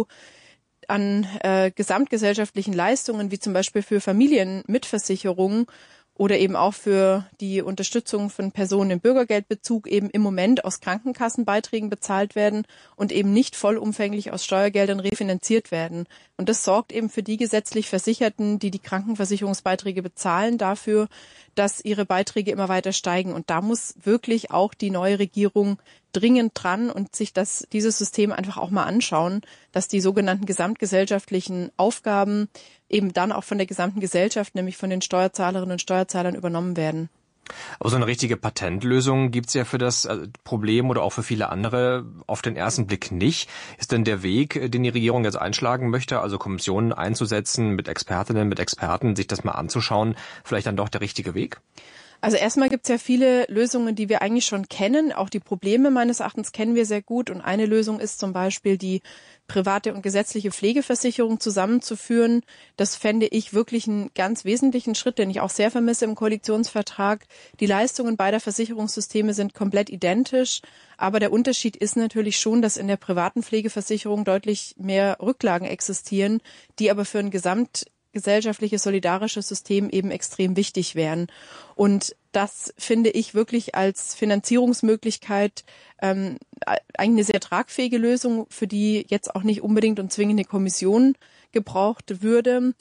an gesamtgesellschaftlichen Leistungen, wie zum Beispiel für Familienmitversicherungen oder eben auch für die Unterstützung von Personen im Bürgergeldbezug eben im Moment aus Krankenkassenbeiträgen bezahlt werden und eben nicht vollumfänglich aus Steuergeldern refinanziert werden. Und das sorgt eben für die gesetzlich Versicherten, die die Krankenversicherungsbeiträge bezahlen, dafür, dass ihre Beiträge immer weiter steigen. Und da muss wirklich auch die neue Regierung dringend dran und sich dieses System einfach auch mal anschauen, dass die sogenannten gesamtgesellschaftlichen Aufgaben eben dann auch von der gesamten Gesellschaft, nämlich von den Steuerzahlerinnen und Steuerzahlern übernommen werden. Aber so eine richtige Patentlösung gibt's ja für das Problem oder auch für viele andere auf den ersten Blick nicht. Ist denn der Weg, den die Regierung jetzt einschlagen möchte, also Kommissionen einzusetzen, mit Expertinnen, mit Experten, sich das mal anzuschauen, vielleicht dann doch der richtige Weg? Also erstmal gibt's ja viele Lösungen, die wir eigentlich schon kennen. Auch die Probleme meines Erachtens kennen wir sehr gut. Und eine Lösung ist zum Beispiel, die private und gesetzliche Pflegeversicherung zusammenzuführen. Das fände ich wirklich einen ganz wesentlichen Schritt, den ich auch sehr vermisse im Koalitionsvertrag. Die Leistungen beider Versicherungssysteme sind komplett identisch. Aber der Unterschied ist natürlich schon, dass in der privaten Pflegeversicherung deutlich mehr Rücklagen existieren, die aber für ein gesamtgesellschaftliches, solidarisches System eben extrem wichtig wären. Und das finde ich wirklich als Finanzierungsmöglichkeit eigentlich eine sehr tragfähige Lösung, für die jetzt auch nicht unbedingt und zwingend eine Kommission gebraucht würde.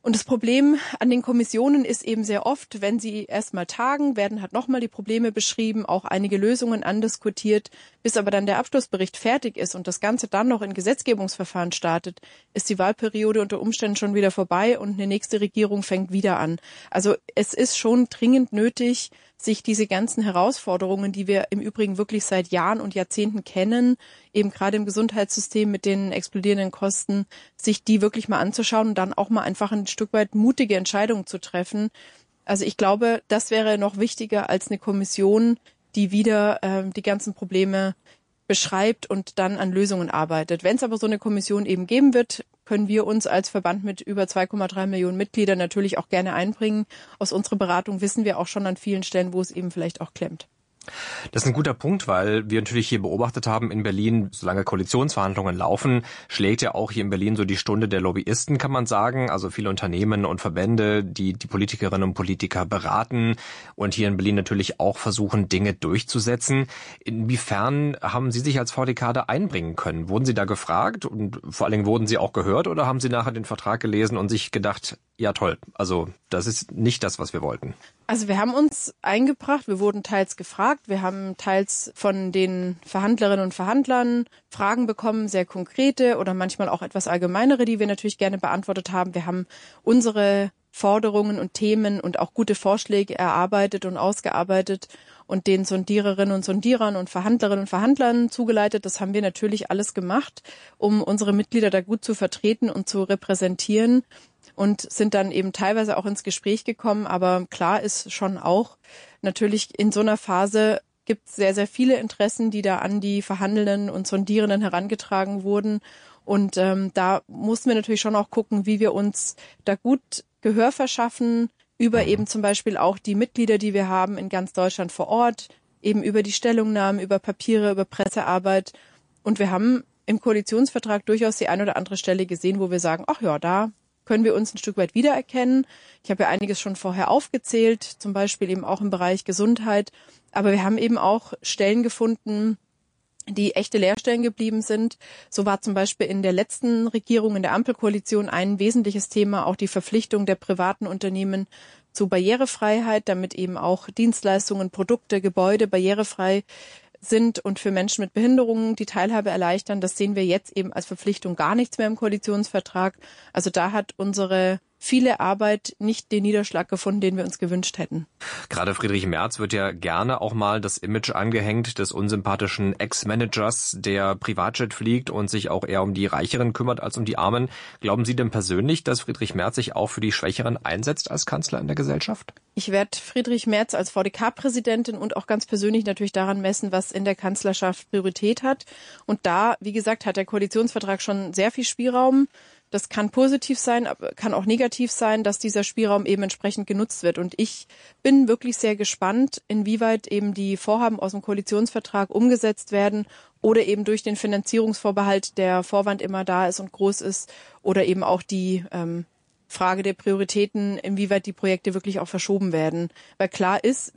Und das Problem an den Kommissionen ist eben sehr oft, wenn sie erstmal tagen, werden halt nochmal die Probleme beschrieben, auch einige Lösungen andiskutiert. Bis aber dann der Abschlussbericht fertig ist und das Ganze dann noch in Gesetzgebungsverfahren startet, ist die Wahlperiode unter Umständen schon wieder vorbei und eine nächste Regierung fängt wieder an. Also es ist schon dringend nötig, sich diese ganzen Herausforderungen, die wir im Übrigen wirklich seit Jahren und Jahrzehnten kennen, eben gerade im Gesundheitssystem mit den explodierenden Kosten, sich die wirklich mal anzuschauen und dann auch mal einfach ein Stück weit mutige Entscheidungen zu treffen. Also ich glaube, das wäre noch wichtiger als eine Kommission, die wieder die ganzen Probleme beschreibt und dann an Lösungen arbeitet. Wenn es aber so eine Kommission eben geben wird, können wir uns als Verband mit über 2,3 Millionen Mitgliedern natürlich auch gerne einbringen. Aus unserer Beratung wissen wir auch schon an vielen Stellen, wo es eben vielleicht auch klemmt. Das ist ein guter Punkt, weil wir natürlich hier beobachtet haben in Berlin, solange Koalitionsverhandlungen laufen, schlägt ja auch hier in Berlin so die Stunde der Lobbyisten, kann man sagen. Also viele Unternehmen und Verbände, die die Politikerinnen und Politiker beraten und hier in Berlin natürlich auch versuchen, Dinge durchzusetzen. Inwiefern haben Sie sich als VDK da einbringen können? Wurden Sie da gefragt und vor allen Dingen wurden Sie auch gehört oder haben Sie nachher den Vertrag gelesen und sich gedacht, ja toll, also das ist nicht das, was wir wollten? Also wir haben uns eingebracht, wir wurden teils gefragt, wir haben teils von den Verhandlerinnen und Verhandlern Fragen bekommen, sehr konkrete oder manchmal auch etwas allgemeinere, die wir natürlich gerne beantwortet haben. Wir haben unsere Forderungen und Themen und auch gute Vorschläge erarbeitet und ausgearbeitet und den Sondiererinnen und Sondierern und Verhandlerinnen und Verhandlern zugeleitet. Das haben wir natürlich alles gemacht, um unsere Mitglieder da gut zu vertreten und zu repräsentieren. Und sind dann eben teilweise auch ins Gespräch gekommen. Aber klar ist schon auch, natürlich in so einer Phase gibt es sehr, sehr viele Interessen, die da an die Verhandelnden und Sondierenden herangetragen wurden. Und da mussten wir natürlich schon auch gucken, wie wir uns da gut Gehör verschaffen, über eben zum Beispiel auch die Mitglieder, die wir haben in ganz Deutschland vor Ort, eben über die Stellungnahmen, über Papiere, über Pressearbeit. Und wir haben im Koalitionsvertrag durchaus die ein oder andere Stelle gesehen, wo wir sagen, ach ja, da können wir uns ein Stück weit wiedererkennen. Ich habe ja einiges schon vorher aufgezählt, zum Beispiel eben auch im Bereich Gesundheit. Aber wir haben eben auch Stellen gefunden, die echte Leerstellen geblieben sind. So war zum Beispiel in der letzten Regierung, in der Ampelkoalition, ein wesentliches Thema auch die Verpflichtung der privaten Unternehmen zu Barrierefreiheit, damit eben auch Dienstleistungen, Produkte, Gebäude barrierefrei sind und für Menschen mit Behinderungen die Teilhabe erleichtern. Das sehen wir jetzt eben als Verpflichtung gar nichts mehr im Koalitionsvertrag. Also da hat unsere viele Arbeit nicht den Niederschlag gefunden, den wir uns gewünscht hätten. Gerade Friedrich Merz wird ja gerne auch mal das Image angehängt des unsympathischen Ex-Managers, der Privatjet fliegt und sich auch eher um die Reicheren kümmert als um die Armen. Glauben Sie denn persönlich, dass Friedrich Merz sich auch für die Schwächeren einsetzt als Kanzler in der Gesellschaft? Ich werde Friedrich Merz als VDK-Präsidentin und auch ganz persönlich natürlich daran messen, was in der Kanzlerschaft Priorität hat. Und da, wie gesagt, hat der Koalitionsvertrag schon sehr viel Spielraum. Das kann positiv sein, aber kann auch negativ sein, dass dieser Spielraum eben entsprechend genutzt wird. Und ich bin wirklich sehr gespannt, inwieweit eben die Vorhaben aus dem Koalitionsvertrag umgesetzt werden oder eben durch den Finanzierungsvorbehalt der Vorwand immer da ist und groß ist oder eben auch die Frage der Prioritäten, inwieweit die Projekte wirklich auch verschoben werden. Weil klar ist,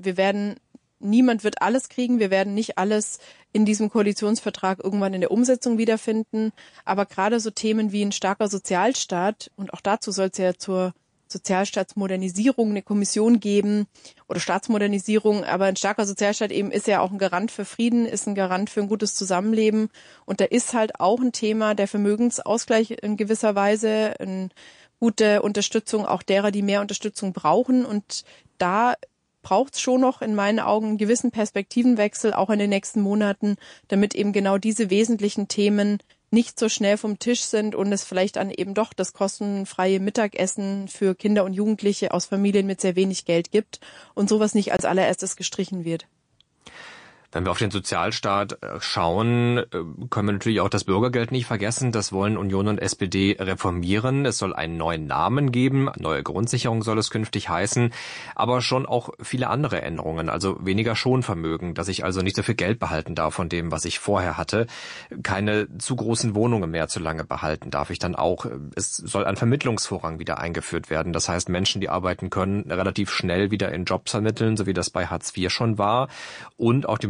niemand wird alles kriegen. Wir werden nicht alles in diesem Koalitionsvertrag irgendwann in der Umsetzung wiederfinden. Aber gerade so Themen wie ein starker Sozialstaat, und auch dazu soll es ja zur Sozialstaatsmodernisierung eine Kommission geben oder Staatsmodernisierung. Aber ein starker Sozialstaat eben ist ja auch ein Garant für Frieden, ist ein Garant für ein gutes Zusammenleben. Und da ist halt auch ein Thema der Vermögensausgleich in gewisser Weise, eine gute Unterstützung auch derer, die mehr Unterstützung brauchen. Und da braucht es schon noch in meinen Augen einen gewissen Perspektivenwechsel, auch in den nächsten Monaten, damit eben genau diese wesentlichen Themen nicht so schnell vom Tisch sind und es vielleicht dann eben doch das kostenfreie Mittagessen für Kinder und Jugendliche aus Familien mit sehr wenig Geld gibt und sowas nicht als allererstes gestrichen wird. Wenn wir auf den Sozialstaat schauen, können wir natürlich auch das Bürgergeld nicht vergessen. Das wollen Union und SPD reformieren. Es soll einen neuen Namen geben. Neue Grundsicherung soll es künftig heißen. Aber schon auch viele andere Änderungen. Also weniger Schonvermögen, dass ich also nicht so viel Geld behalten darf von dem, was ich vorher hatte. Keine zu großen Wohnungen mehr zu lange behalten darf ich dann auch. Es soll ein Vermittlungsvorrang wieder eingeführt werden. Das heißt, Menschen, die arbeiten können, relativ schnell wieder in Jobs vermitteln, so wie das bei Hartz IV schon war. Und auch die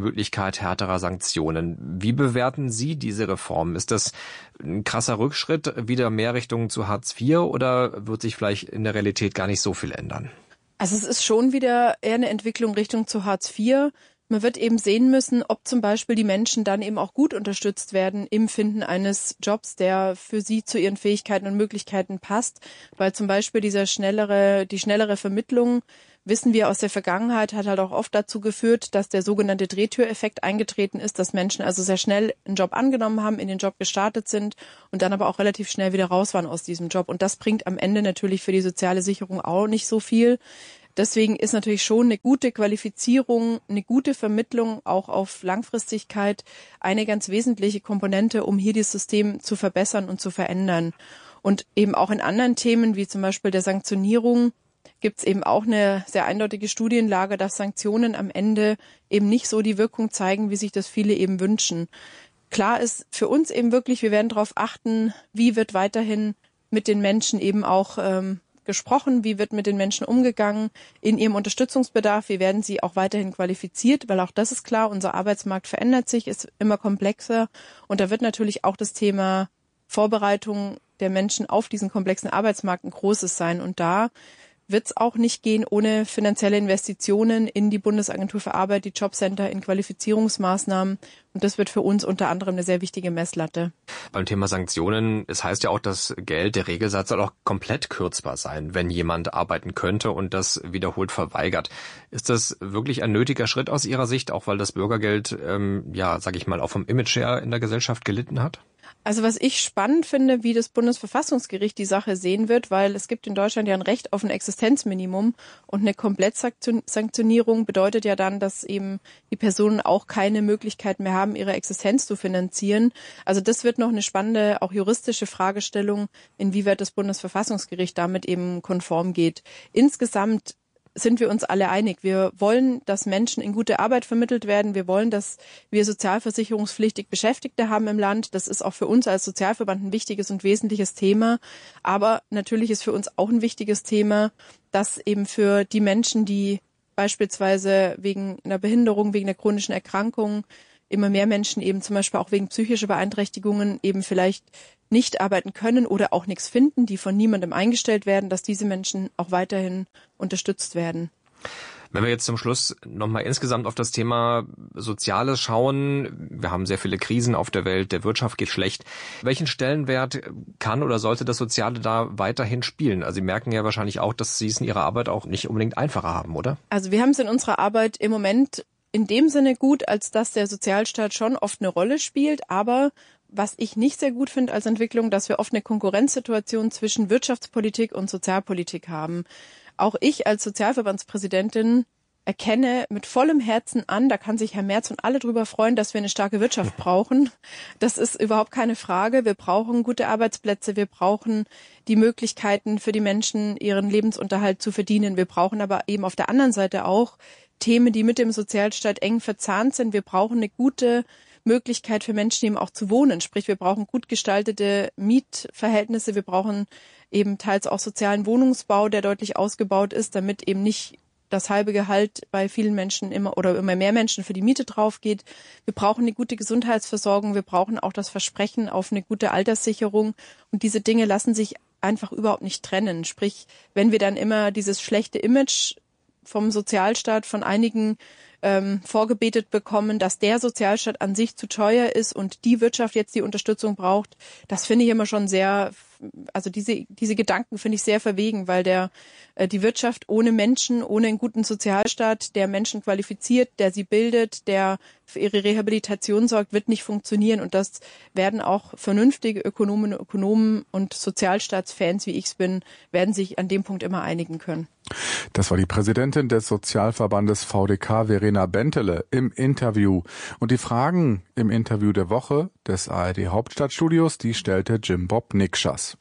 Möglichkeit härterer Sanktionen. Wie bewerten Sie diese Reform? Ist das ein krasser Rückschritt, wieder mehr Richtung zu Hartz IV, oder wird sich vielleicht in der Realität gar nicht so viel ändern? Also es ist schon wieder eher eine Entwicklung Richtung zu Hartz IV. Man wird eben sehen müssen, ob zum Beispiel die Menschen dann eben auch gut unterstützt werden im Finden eines Jobs, der für sie zu ihren Fähigkeiten und Möglichkeiten passt. Weil zum Beispiel die schnellere Vermittlung, wissen wir aus der Vergangenheit, hat halt auch oft dazu geführt, dass der sogenannte Drehtüreffekt eingetreten ist, dass Menschen also sehr schnell einen Job angenommen haben, in den Job gestartet sind und dann aber auch relativ schnell wieder raus waren aus diesem Job. Und das bringt am Ende natürlich für die soziale Sicherung auch nicht so viel. Deswegen ist natürlich schon eine gute Qualifizierung, eine gute Vermittlung auch auf Langfristigkeit eine ganz wesentliche Komponente, um hier das System zu verbessern und zu verändern. Und eben auch in anderen Themen, wie zum Beispiel der Sanktionierung, gibt es eben auch eine sehr eindeutige Studienlage, dass Sanktionen am Ende eben nicht so die Wirkung zeigen, wie sich das viele eben wünschen. Klar ist für uns eben wirklich, wir werden darauf achten, wie wird weiterhin mit den Menschen eben auch gesprochen, wie wird mit den Menschen umgegangen in ihrem Unterstützungsbedarf, wie werden sie auch weiterhin qualifiziert, weil auch das ist klar, unser Arbeitsmarkt verändert sich, ist immer komplexer und da wird natürlich auch das Thema Vorbereitung der Menschen auf diesen komplexen Arbeitsmarkt ein großes sein und da wird es auch nicht gehen ohne finanzielle Investitionen in die Bundesagentur für Arbeit, die Jobcenter, in Qualifizierungsmaßnahmen. Und das wird für uns unter anderem eine sehr wichtige Messlatte. Beim Thema Sanktionen, es heißt ja auch, das Geld, der Regelsatz soll auch komplett kürzbar sein, wenn jemand arbeiten könnte und das wiederholt verweigert. Ist das wirklich ein nötiger Schritt aus Ihrer Sicht, auch weil das Bürgergeld, sage ich mal, auch vom Image her in der Gesellschaft gelitten hat? Also was ich spannend finde, wie das Bundesverfassungsgericht die Sache sehen wird, weil es gibt in Deutschland ja ein Recht auf ein Existenzminimum und eine Komplettsanktionierung bedeutet ja dann, dass eben die Personen auch keine Möglichkeit mehr haben, ihre Existenz zu finanzieren. Also das wird noch eine spannende, auch juristische Fragestellung, inwieweit das Bundesverfassungsgericht damit eben konform geht. Insgesamt sind wir uns alle einig. Wir wollen, dass Menschen in gute Arbeit vermittelt werden. Wir wollen, dass wir sozialversicherungspflichtig Beschäftigte haben im Land. Das ist auch für uns als Sozialverband ein wichtiges und wesentliches Thema. Aber natürlich ist für uns auch ein wichtiges Thema, dass eben für die Menschen, die beispielsweise wegen einer Behinderung, wegen einer chronischen Erkrankung, immer mehr Menschen eben zum Beispiel auch wegen psychischer Beeinträchtigungen eben vielleicht nicht arbeiten können oder auch nichts finden, die von niemandem eingestellt werden, dass diese Menschen auch weiterhin unterstützt werden. Wenn wir jetzt zum Schluss nochmal insgesamt auf das Thema Soziales schauen, wir haben sehr viele Krisen auf der Welt, der Wirtschaft geht schlecht. Welchen Stellenwert kann oder sollte das Soziale da weiterhin spielen? Also Sie merken ja wahrscheinlich auch, dass Sie es in Ihrer Arbeit auch nicht unbedingt einfacher haben, oder? Also wir haben es in unserer Arbeit im Moment in dem Sinne gut, als dass der Sozialstaat schon oft eine Rolle spielt, aber was ich nicht sehr gut finde als Entwicklung, dass wir oft eine Konkurrenzsituation zwischen Wirtschaftspolitik und Sozialpolitik haben. Auch ich als Sozialverbandspräsidentin erkenne mit vollem Herzen an, da kann sich Herr Merz und alle drüber freuen, dass wir eine starke Wirtschaft brauchen. Das ist überhaupt keine Frage. Wir brauchen gute Arbeitsplätze, wir brauchen die Möglichkeiten für die Menschen, ihren Lebensunterhalt zu verdienen. Wir brauchen aber eben auf der anderen Seite auch Themen, die mit dem Sozialstaat eng verzahnt sind. Wir brauchen eine gute Möglichkeit für Menschen eben auch zu wohnen. Sprich, wir brauchen gut gestaltete Mietverhältnisse. Wir brauchen eben teils auch sozialen Wohnungsbau, der deutlich ausgebaut ist, damit eben nicht das halbe Gehalt bei vielen Menschen immer mehr Menschen für die Miete drauf geht. Wir brauchen eine gute Gesundheitsversorgung. Wir brauchen auch das Versprechen auf eine gute Alterssicherung. Und diese Dinge lassen sich einfach überhaupt nicht trennen. Sprich, wenn wir dann immer dieses schlechte Image vom Sozialstaat von einigen vorgebetet bekommen, dass der Sozialstaat an sich zu teuer ist und die Wirtschaft jetzt die Unterstützung braucht, das finde ich immer schon sehr, also diese Gedanken finde ich sehr verwegen, weil die Wirtschaft ohne Menschen, ohne einen guten Sozialstaat, der Menschen qualifiziert, der sie bildet, der für ihre Rehabilitation sorgt, wird nicht funktionieren und das werden auch vernünftige Ökonomen und Sozialstaatsfans, wie ich es bin, werden sich an dem Punkt immer einigen können. Das war die Präsidentin des Sozialverbandes VDK, Verena Bentele, im Interview. Und die Fragen im Interview der Woche des ARD Hauptstadtstudios, die stellte Jim Bob Nikschas.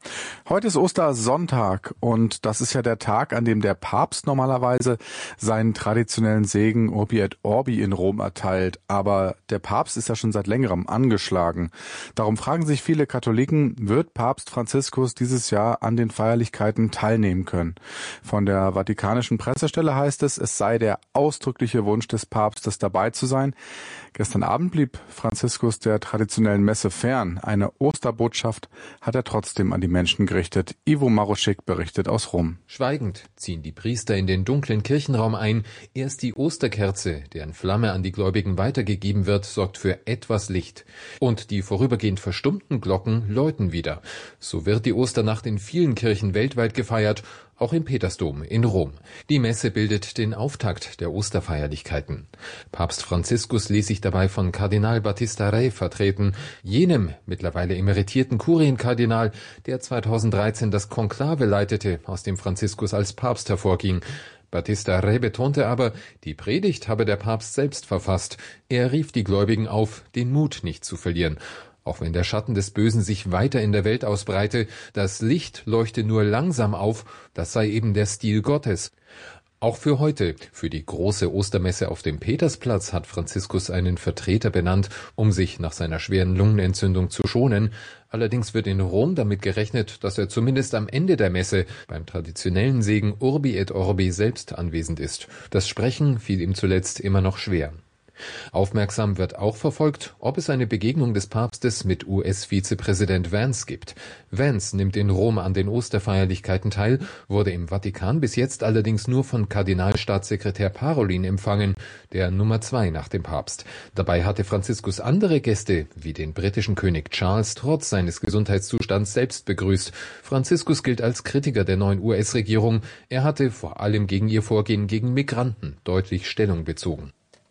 Heute ist Ostersonntag und das ist ja der Tag, an dem der Papst normalerweise seinen traditionellen Segen Urbi et Orbi in Rom erteilt. Aber der Papst ist ja schon seit längerem angeschlagen. Darum fragen sich viele Katholiken, wird Papst Franziskus dieses Jahr an den Feierlichkeiten teilnehmen können? Von der Vatikanischen Pressestelle heißt es, es sei der ausdrückliche Wunsch des Papstes, dabei zu sein. Gestern Abend blieb Franziskus der traditionellen Messe fern. Eine Osterbotschaft hat er trotzdem an die Menschen gerichtet. Ivo Maruschik berichtet aus Rom. Schweigend ziehen die Priester in den dunklen Kirchenraum ein. Erst die Osterkerze, deren Flamme an die Gläubigen weitergegeben wird, sorgt für etwas Licht. Und die vorübergehend verstummten Glocken läuten wieder. So wird die Osternacht in vielen Kirchen weltweit gefeiert, auch im Petersdom in Rom. Die Messe bildet den Auftakt der Osterfeierlichkeiten. Papst Franziskus ließ sich dabei von Kardinal Battista Re vertreten, jenem mittlerweile emeritierten Kurienkardinal, der 2013 das Konklave leitete, aus dem Franziskus als Papst hervorging. Battista Re betonte aber, die Predigt habe der Papst selbst verfasst. Er rief die Gläubigen auf, den Mut nicht zu verlieren. Auch wenn der Schatten des Bösen sich weiter in der Welt ausbreite, das Licht leuchte nur langsam auf, das sei eben der Stil Gottes. Auch für heute, für die große Ostermesse auf dem Petersplatz, hat Franziskus einen Vertreter benannt, um sich nach seiner schweren Lungenentzündung zu schonen. Allerdings wird in Rom damit gerechnet, dass er zumindest am Ende der Messe beim traditionellen Segen Urbi et Orbi selbst anwesend ist. Das Sprechen fiel ihm zuletzt immer noch schwer. Aufmerksam wird auch verfolgt, ob es eine Begegnung des Papstes mit US-Vizepräsident Vance gibt. Vance nimmt in Rom an den Osterfeierlichkeiten teil, wurde im Vatikan bis jetzt allerdings nur von Kardinalstaatssekretär Parolin empfangen, der Nummer 2 nach dem Papst. Dabei hatte Franziskus andere Gäste, wie den britischen König Charles, trotz seines Gesundheitszustands selbst begrüßt. Franziskus gilt als Kritiker der neuen US-Regierung. Er hatte vor allem gegen ihr Vorgehen gegen Migranten deutlich Stellung bezogen.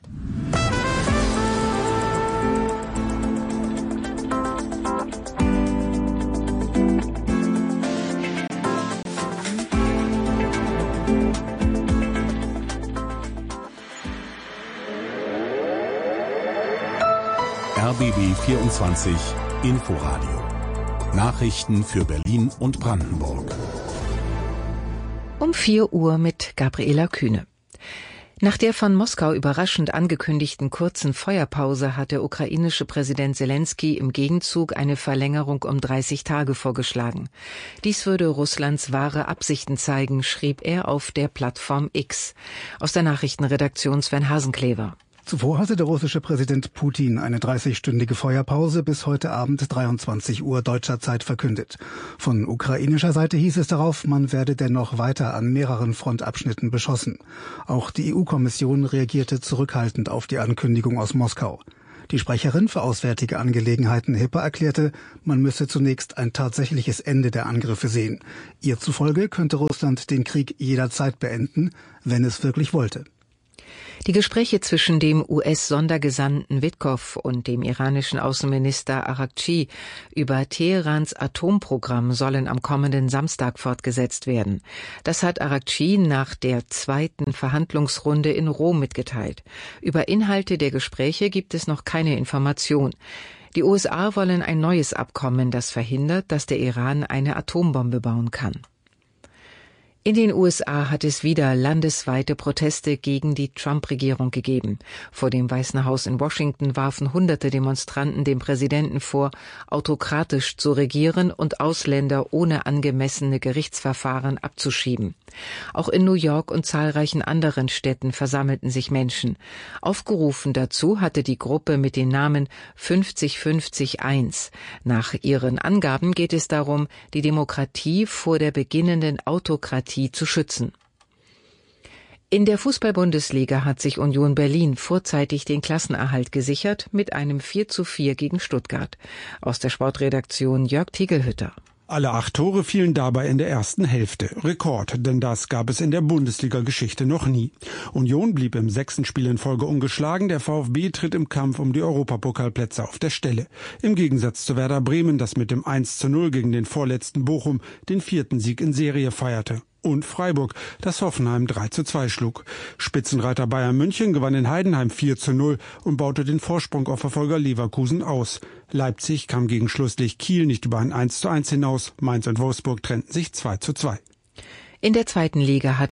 RBB 24 Inforadio. Nachrichten für Berlin und Brandenburg. Um 4 Uhr mit Gabriela Kühne. Nach der von Moskau überraschend angekündigten kurzen Feuerpause hat der ukrainische Präsident Selenskyj im Gegenzug eine Verlängerung um 30 Tage vorgeschlagen. Dies würde Russlands wahre Absichten zeigen, schrieb er auf der Plattform X. Aus der Nachrichtenredaktion Sven Hasenklever. Zuvor hatte der russische Präsident Putin eine 30-stündige Feuerpause bis heute Abend 23 Uhr deutscher Zeit verkündet. Von ukrainischer Seite hieß es darauf, man werde dennoch weiter an mehreren Frontabschnitten beschossen. Auch die EU-Kommission reagierte zurückhaltend auf die Ankündigung aus Moskau. Die Sprecherin für Auswärtige Angelegenheiten Hipper erklärte, man müsse zunächst ein tatsächliches Ende der Angriffe sehen. Ihr zufolge könnte Russland den Krieg jederzeit beenden, wenn es wirklich wollte. Die Gespräche zwischen dem US-Sondergesandten Witkow und dem iranischen Außenminister Araghchi über Teherans Atomprogramm sollen am kommenden Samstag fortgesetzt werden. Das hat Araghchi nach der zweiten Verhandlungsrunde in Rom mitgeteilt. Über Inhalte der Gespräche gibt es noch keine Information. Die USA wollen ein neues Abkommen, das verhindert, dass der Iran eine Atombombe bauen kann. In den USA hat es wieder landesweite Proteste gegen die Trump-Regierung gegeben. Vor dem Weißen Haus in Washington warfen Hunderte Demonstranten dem Präsidenten vor, autokratisch zu regieren und Ausländer ohne angemessene Gerichtsverfahren abzuschieben. Auch in New York und zahlreichen anderen Städten versammelten sich Menschen. Aufgerufen dazu hatte die Gruppe mit dem Namen 50-50-1. Nach ihren Angaben geht es darum, die Demokratie vor der beginnenden Autokratie zu schützen. In der Fußball-Bundesliga hat sich Union Berlin vorzeitig den Klassenerhalt gesichert mit einem 4:4 gegen Stuttgart. Aus der Sportredaktion Jörg Tiegelhütter. Alle 8 Tore fielen dabei in der ersten Hälfte. Rekord, denn das gab es in der Bundesliga-Geschichte noch nie. Union blieb im 6. Spiel in Folge ungeschlagen. Der VfB tritt im Kampf um die Europapokalplätze auf der Stelle. Im Gegensatz zu Werder Bremen, das mit dem 1:0 gegen den vorletzten Bochum den 4. Sieg in Serie feierte. und Freiburg, das Hoffenheim 3:2 schlug. Spitzenreiter Bayern München gewann in Heidenheim 4:0 und baute den Vorsprung auf Verfolger Leverkusen aus. Leipzig kam gegen Schlusslicht Kiel nicht über ein 1:1 hinaus. Mainz und Wolfsburg trennten sich 2:2. In der zweiten Liga hat